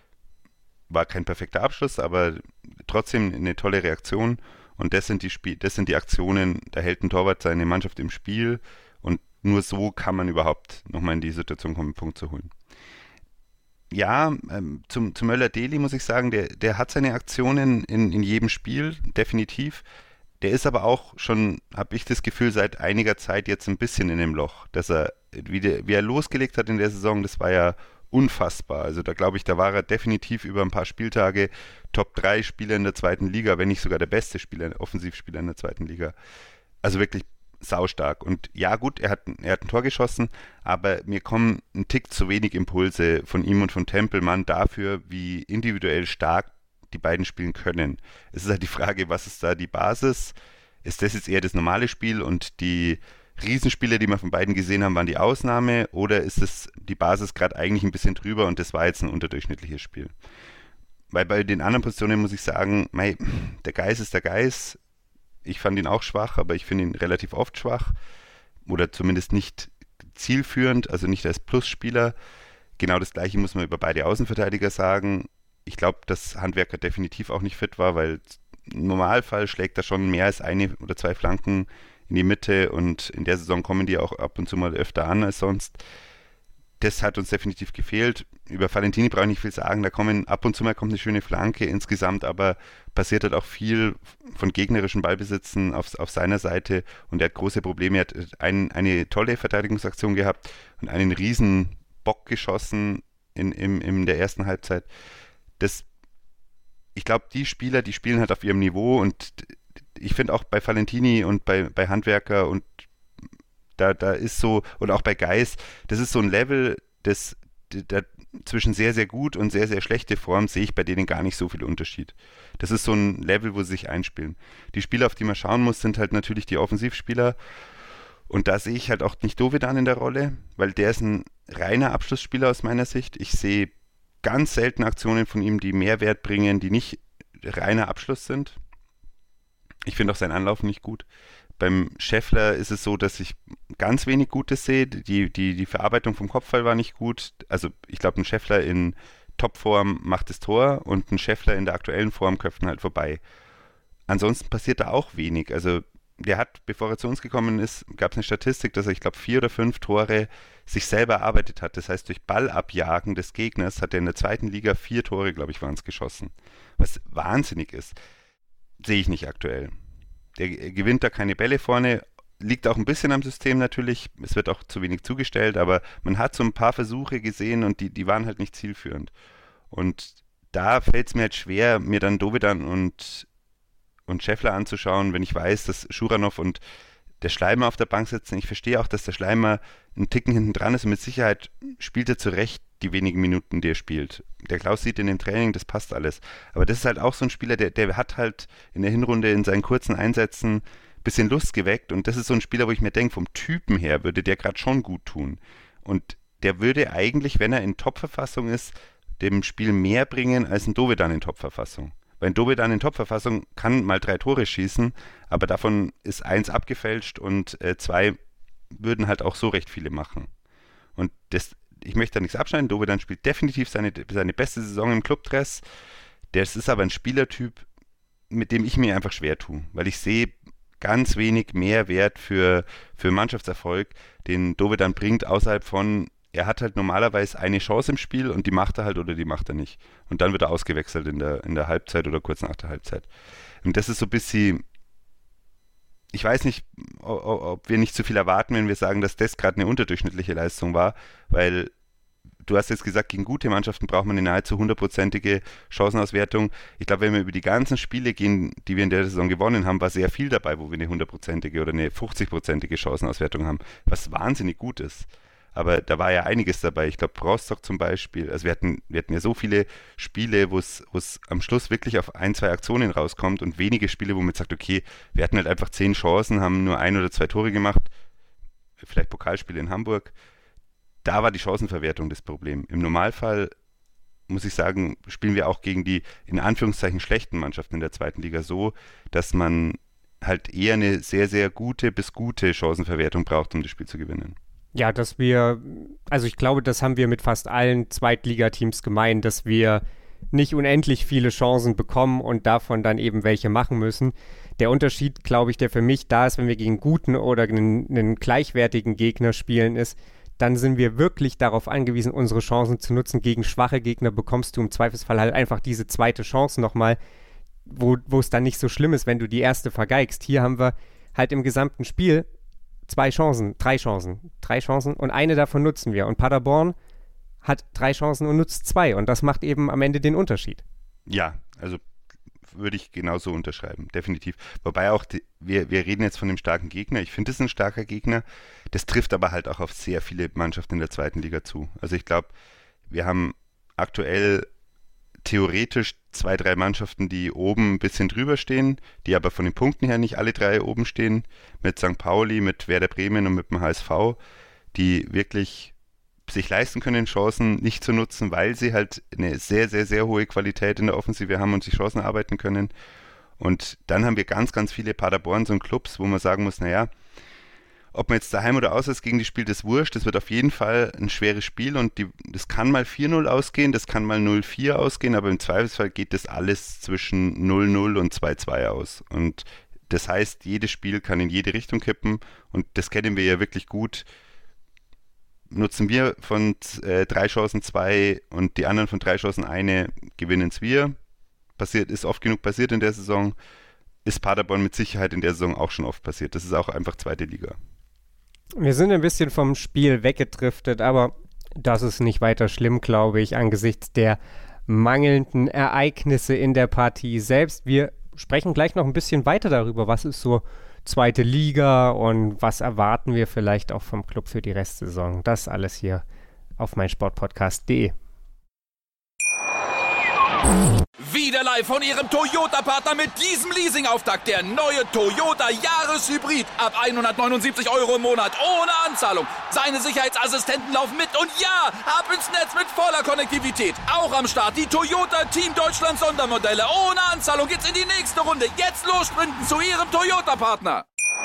war kein perfekter Abschluss, aber trotzdem eine tolle Reaktion. Und das sind die Spiel, das sind die Aktionen, da hält ein Torwart seine Mannschaft im Spiel und nur so kann man überhaupt nochmal in die Situation kommen, einen Punkt zu holen. Ja, ähm, zum, zum Möller-Deli muss ich sagen, der, der hat seine Aktionen in, in jedem Spiel, definitiv. Der ist aber auch schon, habe ich das Gefühl, seit einiger Zeit jetzt ein bisschen in dem Loch, dass er, wie, der, wie er losgelegt hat in der Saison, das war ja unfassbar. Also da glaube ich, da war er definitiv über ein paar Spieltage Top drei Spieler in der zweiten Liga, wenn nicht sogar der beste Spieler, Offensivspieler in der zweiten Liga. Also wirklich saustark. Und ja gut, er hat, er hat ein Tor geschossen, aber mir kommen ein Tick zu wenig Impulse von ihm und von Tempelmann dafür, wie individuell stark die beiden spielen können. Es ist halt die Frage, was ist da die Basis? Ist das jetzt eher das normale Spiel und die Riesenspiele, die wir von beiden gesehen haben, waren die Ausnahme, oder ist es die Basis gerade eigentlich ein bisschen drüber und das war jetzt ein unterdurchschnittliches Spiel? Weil bei den anderen Positionen muss ich sagen, mei, der Geis ist der Geis. Ich fand ihn auch schwach, aber ich finde ihn relativ oft schwach oder zumindest nicht zielführend, also nicht als Plusspieler. Genau das Gleiche muss man über beide Außenverteidiger sagen. Ich glaube, dass Handwerker definitiv auch nicht fit war, weil im Normalfall schlägt er schon mehr als eine oder zwei Flanken in die Mitte und in der Saison kommen die auch ab und zu mal öfter an als sonst. Das hat uns definitiv gefehlt. Über Valentini brauche ich nicht viel sagen. Da kommen ab und zu mal kommt eine schöne Flanke. Insgesamt aber passiert halt auch viel von gegnerischen Ballbesitzen auf, auf seiner Seite. Und er hat große Probleme. Er hat ein, eine tolle Verteidigungsaktion gehabt und einen riesen Bock geschossen in, in, in der ersten Halbzeit. Das, ich glaube, die Spieler, die spielen halt auf ihrem Niveau. Und ich finde auch bei Valentini und bei, bei Handwerker und Da, da ist so, und auch bei Geis, das ist so ein Level, das, das zwischen sehr, sehr gut und sehr, sehr schlechte Form sehe ich bei denen gar nicht so viel Unterschied. Das ist so ein Level, wo sie sich einspielen. Die Spieler, auf die man schauen muss, sind halt natürlich die Offensivspieler. Und da sehe ich halt auch nicht Dovedan in der Rolle, weil der ist ein reiner Abschlussspieler aus meiner Sicht. Ich sehe ganz selten Aktionen von ihm, die Mehrwert bringen, die nicht reiner Abschluss sind. Ich finde auch seinen Anlauf nicht gut. Beim Scheffler ist es so, dass ich ganz wenig Gutes sehe. Die, die, die Verarbeitung vom Kopfball war nicht gut. Also ich glaube, ein Scheffler in Topform macht das Tor und ein Scheffler in der aktuellen Form köpft ihn halt vorbei. Ansonsten passiert da auch wenig. Also der hat, bevor er zu uns gekommen ist, gab es eine Statistik, dass er, ich glaube, vier oder fünf Tore sich selber erarbeitet hat. Das heißt, durch Ballabjagen des Gegners hat er in der zweiten Liga vier Tore, glaube ich, waren es geschossen. Was wahnsinnig ist. Sehe ich nicht aktuell. Der gewinnt da keine Bälle vorne, liegt auch ein bisschen am System natürlich, es wird auch zu wenig zugestellt, aber man hat so ein paar Versuche gesehen und die, die waren halt nicht zielführend. Und da fällt es mir halt schwer, mir dann Dovedan und, und Scheffler anzuschauen, wenn ich weiß, dass Schuranov und der Schleimer auf der Bank sitzen. Ich verstehe auch, dass der Schleimer einen Ticken hinten dran ist und mit Sicherheit spielt er zu Recht die wenigen Minuten, die er spielt. Der Klaus sieht in dem Training, das passt alles. Aber das ist halt auch so ein Spieler, der, der hat halt in der Hinrunde in seinen kurzen Einsätzen ein bisschen Lust geweckt und das ist so ein Spieler, wo ich mir denke, vom Typen her würde der gerade schon gut tun. Und der würde eigentlich, wenn er in Top-Verfassung ist, dem Spiel mehr bringen als ein Dovedan in Top-Verfassung. Weil ein Dovedan in Top-Verfassung kann mal drei Tore schießen, aber davon ist eins abgefälscht und äh, zwei würden halt auch so recht viele machen. Und das, ich möchte da nichts abschneiden, Dovedan spielt definitiv seine, seine beste Saison im Clubdress. Das ist aber ein Spielertyp, mit dem ich mir einfach schwer tue, weil ich sehe ganz wenig Mehrwert für, für Mannschaftserfolg, den Dovedan bringt, außerhalb von, er hat halt normalerweise eine Chance im Spiel und die macht er halt oder die macht er nicht. Und dann wird er ausgewechselt in der, in der Halbzeit oder kurz nach der Halbzeit. Und das ist so ein bisschen, ich weiß nicht, ob, ob wir nicht zu viel erwarten, wenn wir sagen, dass das gerade eine unterdurchschnittliche Leistung war, weil du hast jetzt gesagt, gegen gute Mannschaften braucht man eine nahezu hundertprozentige Chancenauswertung. Ich glaube, wenn wir über die ganzen Spiele gehen, die wir in der Saison gewonnen haben, war sehr viel dabei, wo wir eine hundertprozentige oder eine fünfzigprozentige Chancenauswertung haben, was wahnsinnig gut ist. Aber da war ja einiges dabei. Ich glaube, Rostock zum Beispiel, also wir hatten, wir hatten ja so viele Spiele, wo es am Schluss wirklich auf ein, zwei Aktionen rauskommt und wenige Spiele, wo man sagt, okay, wir hatten halt einfach zehn Chancen, haben nur ein oder zwei Tore gemacht, vielleicht Pokalspiele in Hamburg. Da war die Chancenverwertung das Problem. Im Normalfall, muss ich sagen, spielen wir auch gegen die in Anführungszeichen schlechten Mannschaften in der zweiten Liga so, dass man halt eher eine sehr, sehr gute bis gute Chancenverwertung braucht, um das Spiel zu gewinnen. Ja, dass wir, also ich glaube, das haben wir mit fast allen Zweitligateams gemeint, dass wir nicht unendlich viele Chancen bekommen und davon dann eben welche machen müssen. Der Unterschied, glaube ich, der für mich da ist, wenn wir gegen guten oder einen, einen gleichwertigen Gegner spielen, ist, dann sind wir wirklich darauf angewiesen, unsere Chancen zu nutzen. Gegen schwache Gegner bekommst du im Zweifelsfall halt einfach diese zweite Chance nochmal, wo wo es dann nicht so schlimm ist, wenn du die erste vergeigst. Hier haben wir halt im gesamten Spiel zwei Chancen, drei Chancen, drei Chancen und eine davon nutzen wir. Und Paderborn hat drei Chancen und nutzt zwei und das macht eben am Ende den Unterschied. Ja, also würde ich genauso unterschreiben, definitiv. Wobei auch, die, wir, wir reden jetzt von dem starken Gegner. Ich finde es ein starker Gegner. Das trifft aber halt auch auf sehr viele Mannschaften in der zweiten Liga zu. Also ich glaube, wir haben aktuell theoretisch zwei, drei Mannschaften, die oben ein bisschen drüber stehen, die aber von den Punkten her nicht alle drei oben stehen, mit Sankt Pauli, mit Werder Bremen und mit dem H S V, die wirklich sich leisten können, Chancen nicht zu nutzen, weil sie halt eine sehr, sehr, sehr hohe Qualität in der Offensive haben und sich Chancen erarbeiten können. Und dann haben wir ganz, ganz viele Paderborns und Clubs, wo man sagen muss, naja, ob man jetzt daheim oder auswärts gegen die spielt, ist wurscht. Das wird auf jeden Fall ein schweres Spiel und die, das kann mal vier null ausgehen, das kann mal null vier ausgehen, aber im Zweifelsfall geht das alles zwischen null null und zwei zwei aus. Und das heißt, jedes Spiel kann in jede Richtung kippen und das kennen wir ja wirklich gut. Nutzen wir von äh, drei Chancen zwei und die anderen von drei Chancen eine, gewinnen es wir. Passiert, ist oft genug passiert in der Saison. Ist Paderborn mit Sicherheit in der Saison auch schon oft passiert. Das ist auch einfach zweite Liga. Wir sind ein bisschen vom Spiel weggedriftet, aber das ist nicht weiter schlimm, glaube ich, angesichts der mangelnden Ereignisse in der Partie selbst. Wir sprechen gleich noch ein bisschen weiter darüber, was ist so zweite Liga und was erwarten wir vielleicht auch vom Club für die Restsaison. Das alles hier auf meinsportpodcast punkt de. Wieder live von Ihrem Toyota-Partner mit diesem Leasing-Auftakt. Der neue Toyota Jahreshybrid. Ab hundertneunundsiebzig Euro im Monat. Ohne Anzahlung. Seine Sicherheitsassistenten laufen mit. Und ja, ab ins Netz mit voller Konnektivität. Auch am Start die Toyota Team Deutschland Sondermodelle. Ohne Anzahlung geht's in die nächste Runde. Jetzt los sprinten zu Ihrem Toyota-Partner.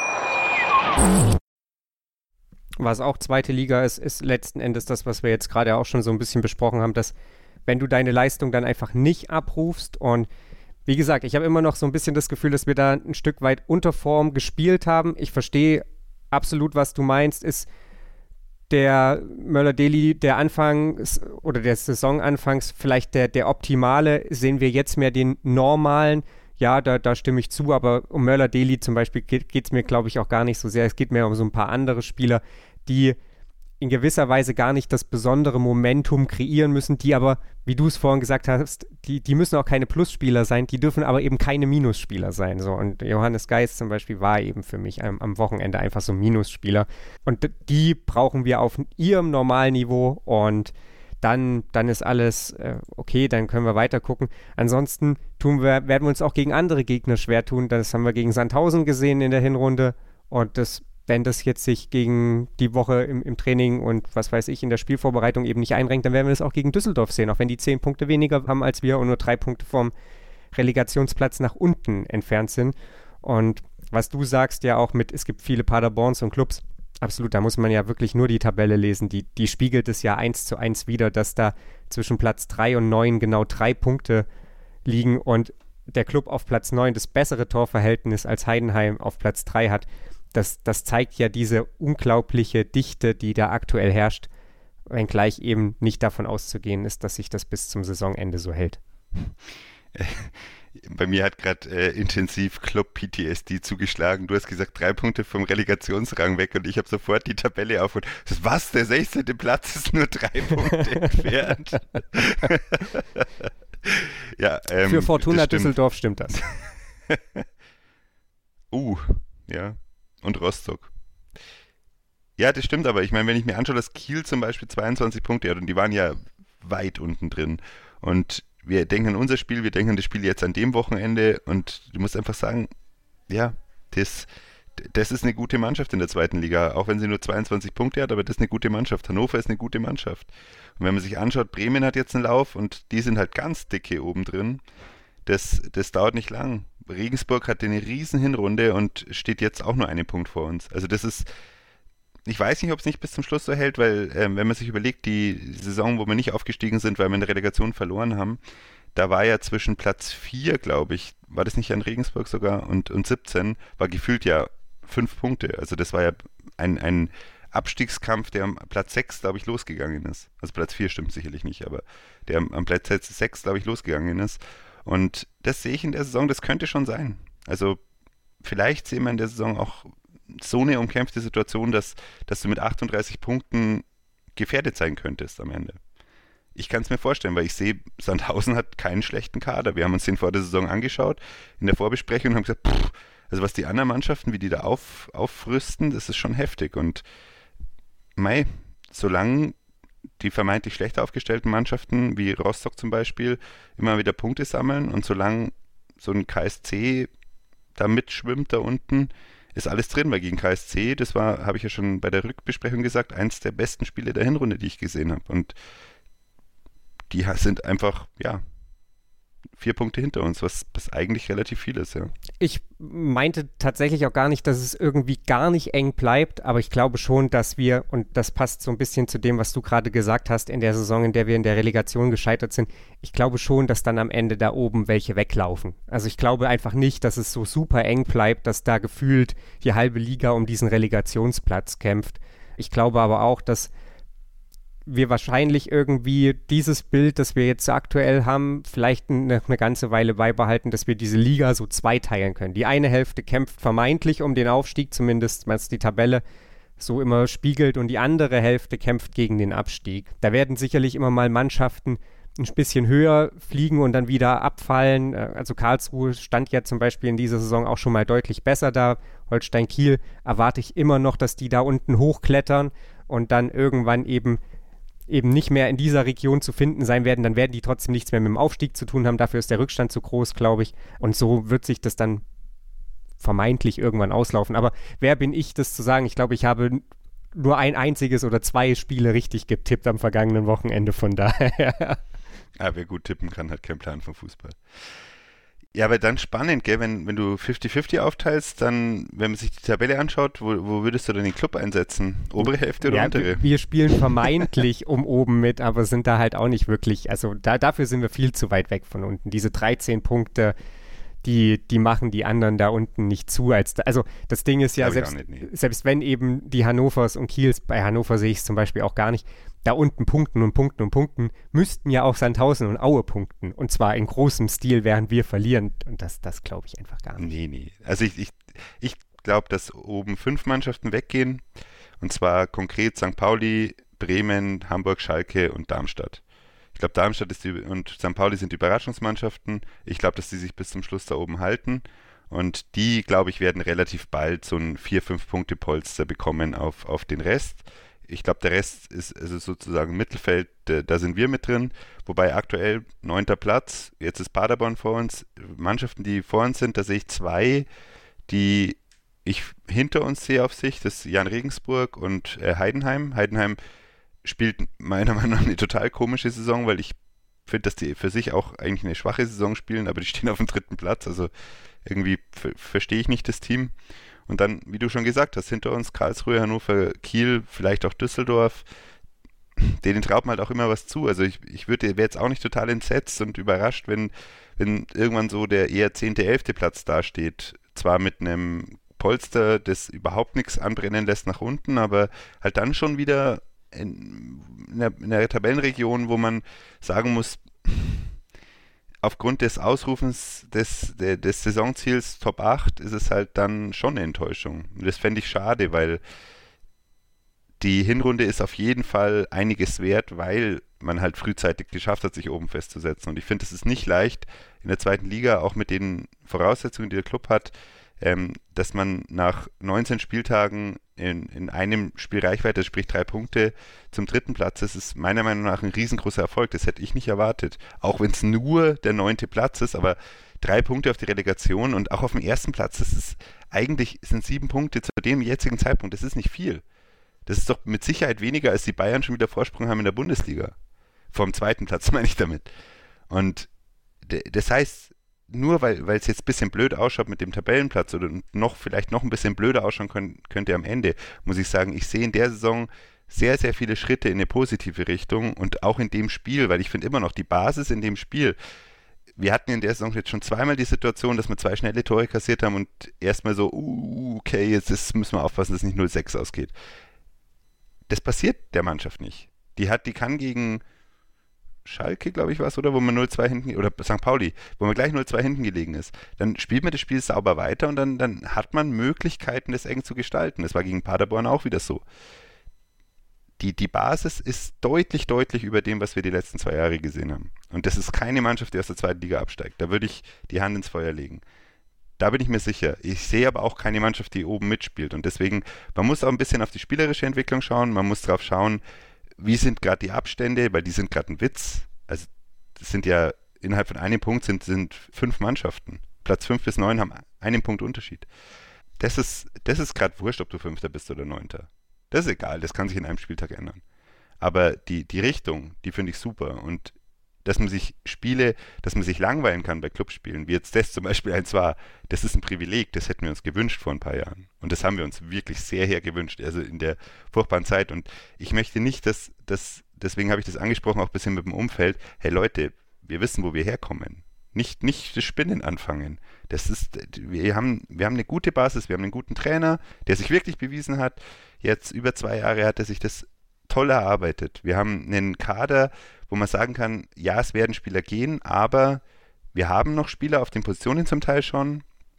Was auch zweite Liga ist, ist letzten Endes das, was wir jetzt gerade auch schon so ein bisschen besprochen haben, dass wenn du deine Leistung dann einfach nicht abrufst und wie gesagt, ich habe immer noch so ein bisschen das Gefühl, dass wir da ein Stück weit unter Form gespielt haben. Ich verstehe absolut, was du meinst, ist der Möller-Deli, der Anfang oder der Saisonanfangs vielleicht der, der optimale, sehen wir jetzt mehr den normalen. Ja, da, da stimme ich zu, aber um Möller-Deli zum Beispiel geht es mir, glaube ich, auch gar nicht so sehr. Es geht mehr um so ein paar andere Spieler, die in gewisser Weise gar nicht das besondere Momentum kreieren müssen, die aber, wie du es vorhin gesagt hast, die, die müssen auch keine Plusspieler sein, die dürfen aber eben keine Minusspieler sein. So. Und Johannes Geis zum Beispiel war eben für mich am, am Wochenende einfach so ein Minusspieler. Und die brauchen wir auf ihrem normalen Niveau und dann, dann ist alles äh, okay, dann können wir weiter gucken. Ansonsten tun wir, werden wir uns auch gegen andere Gegner schwer tun. Das haben wir gegen Sandhausen gesehen in der Hinrunde und das wenn das jetzt sich gegen die Woche im, im Training und was weiß ich in der Spielvorbereitung eben nicht einrenkt, dann werden wir das auch gegen Düsseldorf sehen, auch wenn die zehn Punkte weniger haben als wir und nur drei Punkte vom Relegationsplatz nach unten entfernt sind. Und was du sagst ja auch mit, es gibt viele Paderborns und Clubs, absolut, da muss man ja wirklich nur die Tabelle lesen, die, die spiegelt es ja eins zu eins wider, dass da zwischen Platz drei und neun genau drei Punkte liegen und der Club auf Platz neun das bessere Torverhältnis als Heidenheim auf Platz drei hat. Das, das zeigt ja diese unglaubliche Dichte, die da aktuell herrscht, wenngleich eben nicht davon auszugehen ist, dass sich das bis zum Saisonende so hält. Bei mir hat gerade äh, intensiv Club-P T S D zugeschlagen. Du hast gesagt, drei Punkte vom Relegationsrang weg und ich habe sofort die Tabelle auf und was, der sechzehnte Platz ist nur drei Punkte entfernt. ja, ähm, Für Fortuna Düsseldorf stimmt das. uh, ja. Und Rostock. Ja, das stimmt, aber ich meine, wenn ich mir anschaue, dass Kiel zum Beispiel zweiundzwanzig Punkte hat und die waren ja weit unten drin und wir denken an unser Spiel, wir denken an das Spiel jetzt an dem Wochenende und du musst einfach sagen, ja, das, das ist eine gute Mannschaft in der zweiten Liga, auch wenn sie nur zweiundzwanzig Punkte hat, aber das ist eine gute Mannschaft. Hannover ist eine gute Mannschaft. Und wenn man sich anschaut, Bremen hat jetzt einen Lauf und die sind halt ganz dicke oben drin. Das, das dauert nicht lang. Regensburg hatte eine riesen Hinrunde und steht jetzt auch nur einen Punkt vor uns. Also das ist, ich weiß nicht, ob es nicht bis zum Schluss so hält, weil ähm, wenn man sich überlegt, die Saison, wo wir nicht aufgestiegen sind, weil wir in der Relegation verloren haben, da war ja zwischen Platz vier, glaube ich, war das nicht an Regensburg sogar, und, und siebzehn, war gefühlt ja fünf Punkte. Also das war ja ein, ein Abstiegskampf, der am Platz sechs, glaube ich, losgegangen ist. Also Platz vier stimmt sicherlich nicht, aber der am, am Platz sechs, glaube ich, losgegangen ist. Und das sehe ich in der Saison, das könnte schon sein. Also vielleicht sehen wir in der Saison auch so eine umkämpfte Situation, dass, dass du mit achtunddreißig Punkten gefährdet sein könntest am Ende. Ich kann es mir vorstellen, weil ich sehe, Sandhausen hat keinen schlechten Kader. Wir haben uns den vor der Saison angeschaut in der Vorbesprechung und haben gesagt, pff, also was die anderen Mannschaften, wie die da auf, aufrüsten, das ist schon heftig. Und mei, solange die vermeintlich schlechter aufgestellten Mannschaften, wie Rostock zum Beispiel, immer wieder Punkte sammeln und solange so ein K S C da mitschwimmt da unten, ist alles drin, weil gegen K S C, das war, habe ich ja schon bei der Rückbesprechung gesagt, eins der besten Spiele der Hinrunde, die ich gesehen habe. Und die sind einfach, ja, vier Punkte hinter uns, was, was eigentlich relativ viel ist, ja. Ich meinte tatsächlich auch gar nicht, dass es irgendwie gar nicht eng bleibt, aber ich glaube schon, dass wir, und das passt so ein bisschen zu dem, was du gerade gesagt hast, in der Saison, in der wir in der Relegation gescheitert sind, ich glaube schon, dass dann am Ende da oben welche weglaufen. Also ich glaube einfach nicht, dass es so super eng bleibt, dass da gefühlt die halbe Liga um diesen Relegationsplatz kämpft. Ich glaube aber auch, dass wir wahrscheinlich irgendwie dieses Bild, das wir jetzt aktuell haben, vielleicht eine, eine ganze Weile beibehalten, dass wir diese Liga so zweiteilen können. Die eine Hälfte kämpft vermeintlich um den Aufstieg, zumindest was die Tabelle so immer spiegelt, und die andere Hälfte kämpft gegen den Abstieg. Da werden sicherlich immer mal Mannschaften ein bisschen höher fliegen und dann wieder abfallen. Also Karlsruhe stand ja zum Beispiel in dieser Saison auch schon mal deutlich besser da. Holstein Kiel erwarte ich immer noch, dass die da unten hochklettern und dann irgendwann eben eben nicht mehr in dieser Region zu finden sein werden, dann werden die trotzdem nichts mehr mit dem Aufstieg zu tun haben. Dafür ist der Rückstand zu groß, glaube ich. Und so wird sich das dann vermeintlich irgendwann auslaufen. Aber wer bin ich, das zu sagen? Ich glaube, ich habe nur ein einziges oder zwei Spiele richtig getippt am vergangenen Wochenende, von daher. Ah, wer gut tippen kann, hat keinen Plan vom Fußball. Ja, aber dann spannend, gell? Wenn, wenn du fünfzig fünfzig aufteilst, dann, wenn man sich die Tabelle anschaut, wo, wo würdest du denn den Club einsetzen? Obere Hälfte oder ja, untere? Wir spielen vermeintlich um oben mit, aber sind da halt auch nicht wirklich, also da, dafür sind wir viel zu weit weg von unten. Diese dreizehn Punkte, die, die machen die anderen da unten nicht zu. Als da, also das Ding ist ja, selbst, nicht, nee. selbst wenn eben die Hannovers und Kiels, bei Hannover sehe ich es zum Beispiel auch gar nicht, da unten punkten und punkten und punkten, müssten ja auch Sandhausen und Aue punkten. Und zwar in großem Stil, während wir verlieren. Und das, das glaube ich einfach gar nicht. Nee, nee. Also ich, ich, ich glaube, dass oben fünf Mannschaften weggehen Und zwar konkret Sankt Pauli, Bremen, Hamburg, Schalke und Darmstadt. Ich glaube, Darmstadt ist die, und Sankt Pauli sind die Überraschungsmannschaften. Ich glaube, dass die sich bis zum Schluss da oben halten. Und die, glaube ich, werden relativ bald so ein vier fünf Punkte Polster bekommen auf, auf den Rest. Ich glaube, der Rest ist also sozusagen Mittelfeld, da, da sind wir mit drin. Wobei aktuell neunter Platz, jetzt ist Paderborn vor uns. Mannschaften, die vor uns sind, da sehe ich zwei, die ich hinter uns sehe auf Sicht. Das ist Jan Regensburg und äh, Heidenheim. Heidenheim spielt meiner Meinung nach eine total komische Saison, weil ich finde, dass die für sich auch eigentlich eine schwache Saison spielen, aber die stehen auf dem dritten Platz. Also irgendwie f- verstehe ich nicht das Team. Und dann, wie du schon gesagt hast, hinter uns Karlsruhe, Hannover, Kiel, vielleicht auch Düsseldorf. Denen traut man halt auch immer was zu. Also ich, ich würde, wäre jetzt auch nicht total entsetzt und überrascht, wenn, wenn irgendwann so der eher zehnte, elfte Platz dasteht. Zwar mit einem Polster, das überhaupt nichts anbrennen lässt nach unten, aber halt dann schon wieder in, in, der, in der Tabellenregion, wo man sagen muss, aufgrund des Ausrufens des, des, des Saisonziels Top acht ist es halt dann schon eine Enttäuschung. Und das fände ich schade, weil die Hinrunde ist auf jeden Fall einiges wert, weil man halt frühzeitig geschafft hat, sich oben festzusetzen. Und ich finde, es ist nicht leicht in der zweiten Liga, auch mit den Voraussetzungen, die der Club hat, ähm, dass man nach neunzehn Spieltagen in, in einem Spiel Reichweite, sprich drei Punkte, zum dritten Platz. Das ist meiner Meinung nach ein riesengroßer Erfolg. Das hätte ich nicht erwartet. Auch wenn es nur der neunte Platz ist, aber drei Punkte auf die Relegation und auch auf dem ersten Platz. Das ist eigentlich sind sieben Punkte zu dem jetzigen Zeitpunkt. Das ist nicht viel. Das ist doch mit Sicherheit weniger, als die Bayern schon wieder Vorsprung haben in der Bundesliga. Vom zweiten Platz meine ich damit. Und d- das heißt, nur weil weil es jetzt ein bisschen blöd ausschaut mit dem Tabellenplatz oder noch vielleicht noch ein bisschen blöder ausschauen können, könnte am Ende, muss ich sagen, ich sehe in der Saison sehr, sehr viele Schritte in eine positive Richtung und auch in dem Spiel, weil ich finde immer noch die Basis in dem Spiel. Wir hatten in der Saison jetzt schon zweimal die Situation, dass wir zwei schnelle Tore kassiert haben und erstmal so, uh, okay, jetzt ist, müssen wir aufpassen, dass nicht null sechs ausgeht. Das passiert der Mannschaft nicht. Die hat, die kann gegen Schalke, glaube ich, war es, oder? Wo man null zwei hinten, oder Sankt Pauli, wo man gleich null zwei hinten gelegen ist. Dann spielt man das Spiel sauber weiter und dann, dann hat man Möglichkeiten, das eng zu gestalten. Das war gegen Paderborn auch wieder so. Die, die Basis ist deutlich, deutlich über dem, was wir die letzten zwei Jahre gesehen haben. Und das ist keine Mannschaft, die aus der zweiten Liga absteigt. Da würde ich die Hand ins Feuer legen. Da bin ich mir sicher. Ich sehe aber auch keine Mannschaft, die oben mitspielt. Und deswegen, man muss auch ein bisschen auf die spielerische Entwicklung schauen. Man muss drauf schauen, wie sind gerade die Abstände, weil die sind gerade ein Witz. Also das sind ja, innerhalb von einem Punkt sind, sind fünf Mannschaften. Platz fünf bis neun haben einen Punkt Unterschied. Das ist, das ist gerade wurscht, ob du Fünfter bist oder Neunter. Das ist egal, das kann sich in einem Spieltag ändern. Aber die, die Richtung, die finde ich super. Und dass man sich Spiele, dass man sich langweilen kann bei Clubspielen, wie jetzt das zum Beispiel eins war, das ist ein Privileg, das hätten wir uns gewünscht vor ein paar Jahren. Und das haben wir uns wirklich sehr her gewünscht, also in der furchtbaren Zeit. Und ich möchte nicht, dass, dass deswegen habe ich das angesprochen, auch ein bisschen mit dem Umfeld, hey Leute, wir wissen, wo wir herkommen. Nicht, nicht das Spinnen anfangen. Das ist, wir haben, wir haben eine gute Basis, wir haben einen guten Trainer, der sich wirklich bewiesen hat. Jetzt über zwei Jahre hat er sich das toll erarbeitet. Wir haben einen Kader, wo man sagen kann, ja, es werden Spieler gehen, aber wir haben noch Spieler auf den Positionen zum Teil schon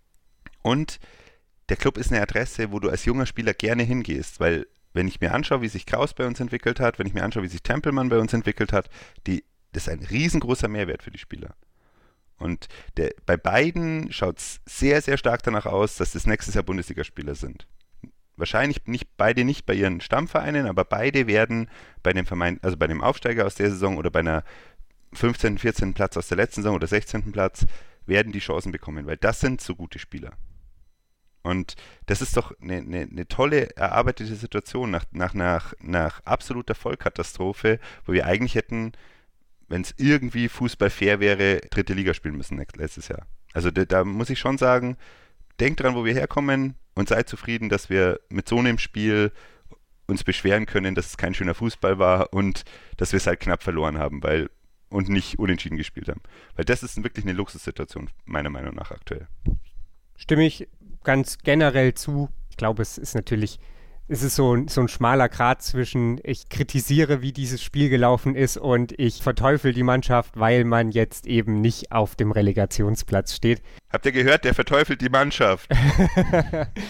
und der Club ist eine Adresse, wo du als junger Spieler gerne hingehst, weil wenn ich mir anschaue, wie sich Kraus bei uns entwickelt hat, wenn ich mir anschaue, wie sich Tempelmann bei uns entwickelt hat, die, das ist ein riesengroßer Mehrwert für die Spieler. Und der, bei beiden schaut es sehr, sehr stark danach aus, dass das nächstes Jahr Bundesligaspieler sind. Wahrscheinlich nicht beide nicht bei ihren Stammvereinen, aber beide werden bei dem Vermeint, also bei dem Aufsteiger aus der Saison oder bei einer fünfzehnten, vierzehnten Platz aus der letzten Saison oder sechzehnten Platz werden die Chancen bekommen, weil das sind so gute Spieler. Und das ist doch eine, eine, eine tolle, erarbeitete Situation nach, nach, nach, nach absoluter Vollkatastrophe, wo wir eigentlich hätten, wenn es irgendwie Fußball fair wäre, dritte Liga spielen müssen letztes Jahr. Also da, da muss ich schon sagen, denkt dran, wo wir herkommen und seid zufrieden, dass wir mit so einem Spiel uns beschweren können, dass es kein schöner Fußball war und dass wir es halt knapp verloren haben, weil und nicht unentschieden gespielt haben. Weil das ist wirklich eine Luxussituation, meiner Meinung nach aktuell. Stimme ich ganz generell zu. Ich glaube, es ist natürlich, es ist so, so ein schmaler Grat zwischen, ich kritisiere, wie dieses Spiel gelaufen ist und ich verteufel die Mannschaft, weil man jetzt eben nicht auf dem Relegationsplatz steht. Habt ihr gehört, der verteufelt die Mannschaft?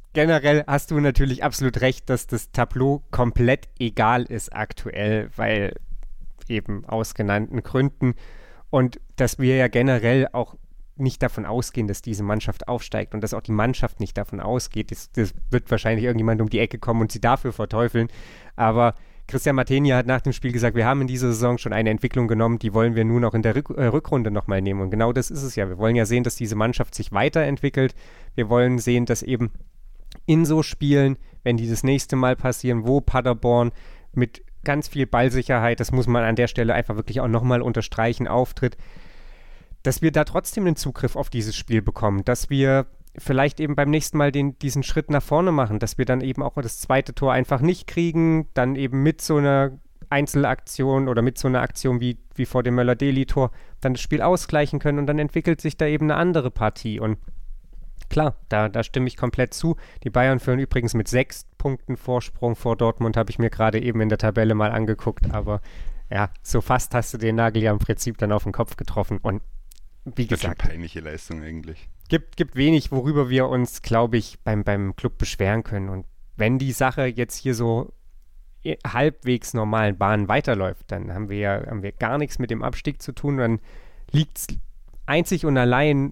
generell hast du natürlich absolut recht, dass das Tableau komplett egal ist aktuell, weil eben aus genannten Gründen und dass wir ja generell auch nicht davon ausgehen, dass diese Mannschaft aufsteigt und dass auch die Mannschaft nicht davon ausgeht. Das, das wird wahrscheinlich irgendjemand um die Ecke kommen und sie dafür verteufeln, aber Christian Martenia hat nach dem Spiel gesagt, wir haben in dieser Saison schon eine Entwicklung genommen, die wollen wir nur noch in der Rück- äh, Rückrunde nochmal nehmen. Und genau das ist es ja. Wir wollen ja sehen, dass diese Mannschaft sich weiterentwickelt. Wir wollen sehen, dass eben in so Spielen, wenn die das nächste Mal passieren, wo Paderborn mit ganz viel Ballsicherheit, das muss man an der Stelle einfach wirklich auch nochmal unterstreichen, auftritt, dass wir da trotzdem einen Zugriff auf dieses Spiel bekommen, dass wir vielleicht eben beim nächsten Mal den, diesen Schritt nach vorne machen, dass wir dann eben auch das zweite Tor einfach nicht kriegen, dann eben mit so einer Einzelaktion oder mit so einer Aktion wie, wie vor dem Möller-Deli-Tor dann das Spiel ausgleichen können und dann entwickelt sich da eben eine andere Partie und klar, da, da stimme ich komplett zu. Die Bayern führen übrigens mit sechs Punkten Vorsprung vor Dortmund, habe ich mir gerade eben in der Tabelle mal angeguckt, aber ja, so fast hast du den Nagel ja im Prinzip dann auf den Kopf getroffen und wie gesagt. Das ist eine peinliche Leistung eigentlich. Gibt, gibt wenig, worüber wir uns, glaube ich, beim, beim Club beschweren können. Und wenn die Sache jetzt hier so halbwegs normalen Bahnen weiterläuft, dann haben wir ja haben wir gar nichts mit dem Abstieg zu tun. Dann liegt es einzig und allein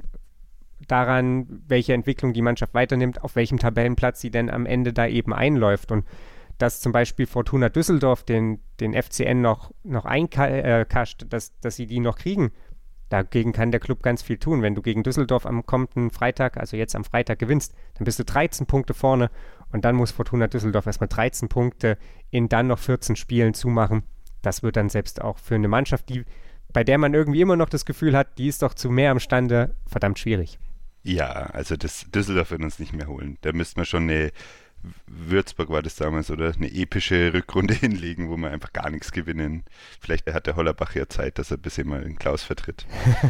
daran, welche Entwicklung die Mannschaft weiternimmt, auf welchem Tabellenplatz sie denn am Ende da eben einläuft. Und dass zum Beispiel Fortuna Düsseldorf den, den F C N noch, noch einkascht, dass, dass sie die noch kriegen, dagegen kann der Club ganz viel tun. Wenn du gegen Düsseldorf am kommenden Freitag, also jetzt am Freitag gewinnst, dann bist du dreizehn Punkte vorne und dann muss Fortuna Düsseldorf erstmal dreizehn Punkte in dann noch vierzehn Spielen zumachen. Das wird dann selbst auch für eine Mannschaft, die, bei der man irgendwie immer noch das Gefühl hat, die ist doch zu mehr imstande, verdammt schwierig. Ja, also das Düsseldorf wird uns nicht mehr holen. Da müsste man schon eine Würzburg war das damals, oder eine epische Rückrunde hinlegen, wo wir einfach gar nichts gewinnen. Vielleicht hat der Hollerbach ja Zeit, dass er ein bisschen mal den Klaus vertritt.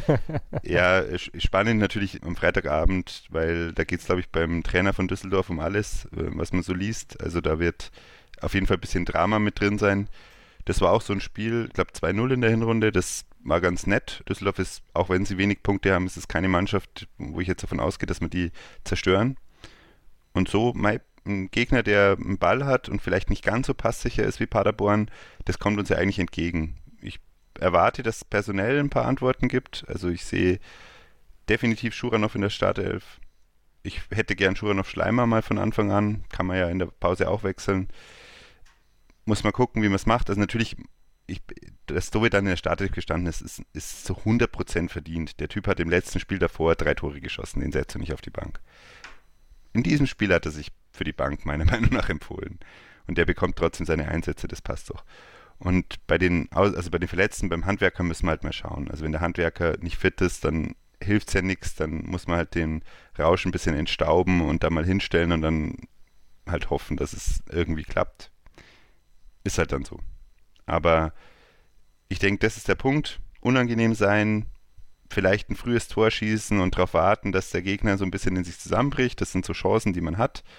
Ja, spannend natürlich am Freitagabend, weil da geht es, glaube ich, beim Trainer von Düsseldorf um alles, was man so liest. Also da wird auf jeden Fall ein bisschen Drama mit drin sein. Das war auch so ein Spiel, ich glaube zwei null in der Hinrunde, das war ganz nett. Düsseldorf ist, auch wenn sie wenig Punkte haben, ist es keine Mannschaft, wo ich jetzt davon ausgehe, dass wir die zerstören. Und so, mein ein Gegner, der einen Ball hat und vielleicht nicht ganz so passsicher ist wie Paderborn, das kommt uns ja eigentlich entgegen. Ich erwarte, dass es personell ein paar Antworten gibt. Also ich sehe definitiv Schuranov in der Startelf. Ich hätte gern Schuranov-Schleimer mal von Anfang an. Kann man ja in der Pause auch wechseln. Muss man gucken, wie man es macht. Also natürlich, ich, dass Dove dann in der Startelf gestanden ist, ist, ist zu hundert Prozent verdient. Der Typ hat im letzten Spiel davor drei Tore geschossen. Den setzt du nicht auf die Bank. In diesem Spiel hat er sich für die Bank meiner Meinung nach empfohlen. Und der bekommt trotzdem seine Einsätze, das passt doch. Und bei den, also bei den Verletzten, beim Handwerker müssen wir halt mal schauen. Also wenn der Handwerker nicht fit ist, dann hilft es ja nichts, dann muss man halt den Rausch ein bisschen entstauben und da mal hinstellen und dann halt hoffen, dass es irgendwie klappt. Ist halt dann so. Aber ich denke, das ist der Punkt. Unangenehm sein, vielleicht ein frühes Tor schießen und darauf warten, dass der Gegner so ein bisschen in sich zusammenbricht. Das sind so Chancen, die man hat.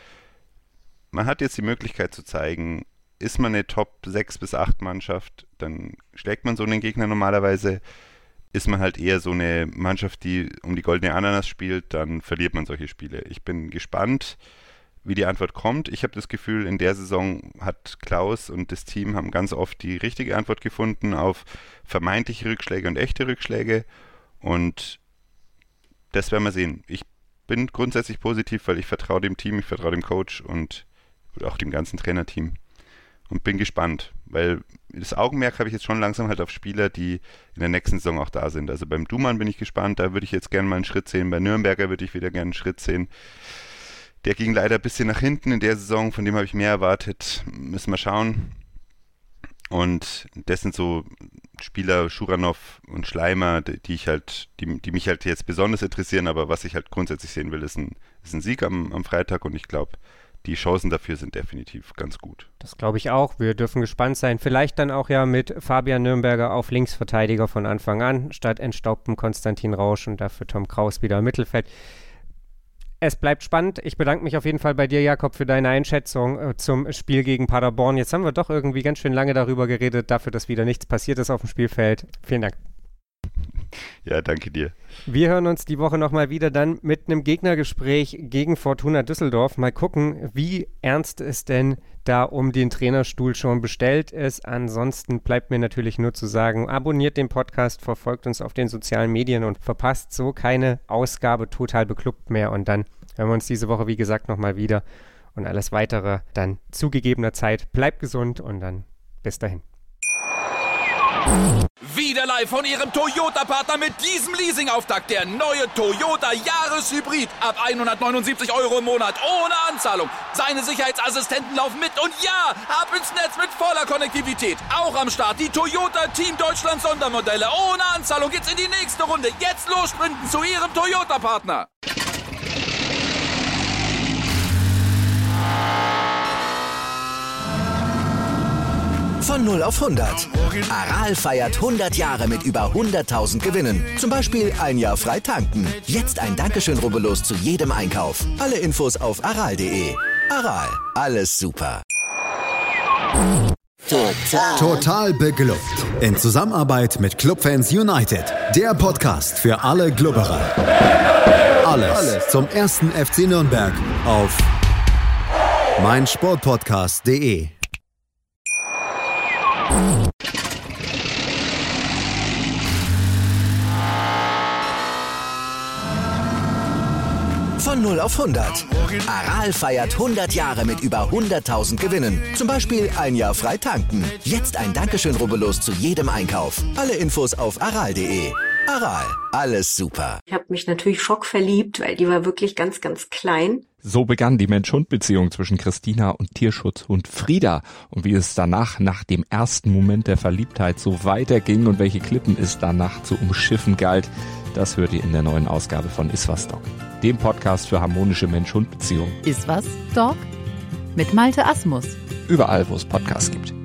Man hat jetzt die Möglichkeit zu zeigen, ist man eine Top sechs bis acht Mannschaft, dann schlägt man so einen Gegner normalerweise. Ist man halt eher so eine Mannschaft, die um die goldene Ananas spielt, dann verliert man solche Spiele. Ich bin gespannt, wie die Antwort kommt. Ich habe das Gefühl, in der Saison hat Klaus und das Team haben ganz oft die richtige Antwort gefunden auf vermeintliche Rückschläge und echte Rückschläge. Und das werden wir sehen. Ich bin grundsätzlich positiv, weil ich vertraue dem Team, ich vertraue dem Coach und auch dem ganzen Trainerteam und bin gespannt, weil das Augenmerk habe ich jetzt schon langsam halt auf Spieler, die in der nächsten Saison auch da sind. Also beim Dumann bin ich gespannt, da würde ich jetzt gerne mal einen Schritt sehen, bei Nürnberger würde ich wieder gerne einen Schritt sehen. Der ging leider ein bisschen nach hinten in der Saison, von dem habe ich mehr erwartet, müssen wir schauen. Und das sind so Spieler, Schuranov und Schleimer, die ich halt, die, die mich halt jetzt besonders interessieren, aber was ich halt grundsätzlich sehen will, ist ein, ist ein Sieg am, am Freitag und ich glaube, die Chancen dafür sind definitiv ganz gut. Das glaube ich auch. Wir dürfen gespannt sein. Vielleicht dann auch ja mit Fabian Nürnberger auf Linksverteidiger von Anfang an, statt entstaubtem Konstantin Rausch und dafür Tom Kraus wieder im Mittelfeld. Es bleibt spannend. Ich bedanke mich auf jeden Fall bei dir, Jakob, für deine Einschätzung äh, zum Spiel gegen Paderborn. Jetzt haben wir doch irgendwie ganz schön lange darüber geredet, dafür, dass wieder nichts passiert ist auf dem Spielfeld. Vielen Dank. Ja, danke dir. Wir hören uns die Woche nochmal wieder dann mit einem Gegnergespräch gegen Fortuna Düsseldorf. Mal gucken, wie ernst es denn da um den Trainerstuhl schon bestellt ist. Ansonsten bleibt mir natürlich nur zu sagen, abonniert den Podcast, verfolgt uns auf den sozialen Medien und verpasst so keine Ausgabe total beklubbt mehr. Und dann hören wir uns diese Woche, wie gesagt, nochmal wieder. Und alles Weitere dann zu gegebener Zeit. Bleibt gesund und dann bis dahin. Wieder live von Ihrem Toyota-Partner mit diesem Leasing-Auftakt. Der neue Toyota Jahreshybrid. Ab hundertneunundsiebzig Euro im Monat. Ohne Anzahlung. Seine Sicherheitsassistenten laufen mit. Und ja, ab ins Netz mit voller Konnektivität. Auch am Start die Toyota Team Deutschland Sondermodelle. Ohne Anzahlung geht's in die nächste Runde. Jetzt los sprinten zu Ihrem Toyota-Partner. Von null auf hundert. Aral feiert hundert Jahre mit über hunderttausend Gewinnen. Zum Beispiel ein Jahr frei tanken. Jetzt ein Dankeschön, rubbellos zu jedem Einkauf. Alle Infos auf aral punkt de. Aral, alles super. Total. Total beglückt. In Zusammenarbeit mit Clubfans United. Der Podcast für alle Glubberer. Alles, Alles zum ersten F C Nürnberg auf meinsportpodcast punkt de. Von null auf hundert. Aral feiert hundert Jahre mit über hunderttausend Gewinnen. Zum Beispiel ein Jahr frei tanken. Jetzt ein Dankeschön, rubbellos zu jedem Einkauf. Alle Infos auf aral punkt de. Aral, alles super. Ich habe mich natürlich schockverliebt, weil die war wirklich ganz, ganz klein. So begann die Mensch-Hund-Beziehung zwischen Christina und Tierschutzhund Frieda. Und wie es danach, nach dem ersten Moment der Verliebtheit, so weiterging und welche Klippen es danach zu umschiffen galt, das hört ihr in der neuen Ausgabe von Iswas Dog, dem Podcast für harmonische Mensch-Hund-Beziehungen. Iswas Dog? Mit Malte Asmus. Überall, wo es Podcasts gibt.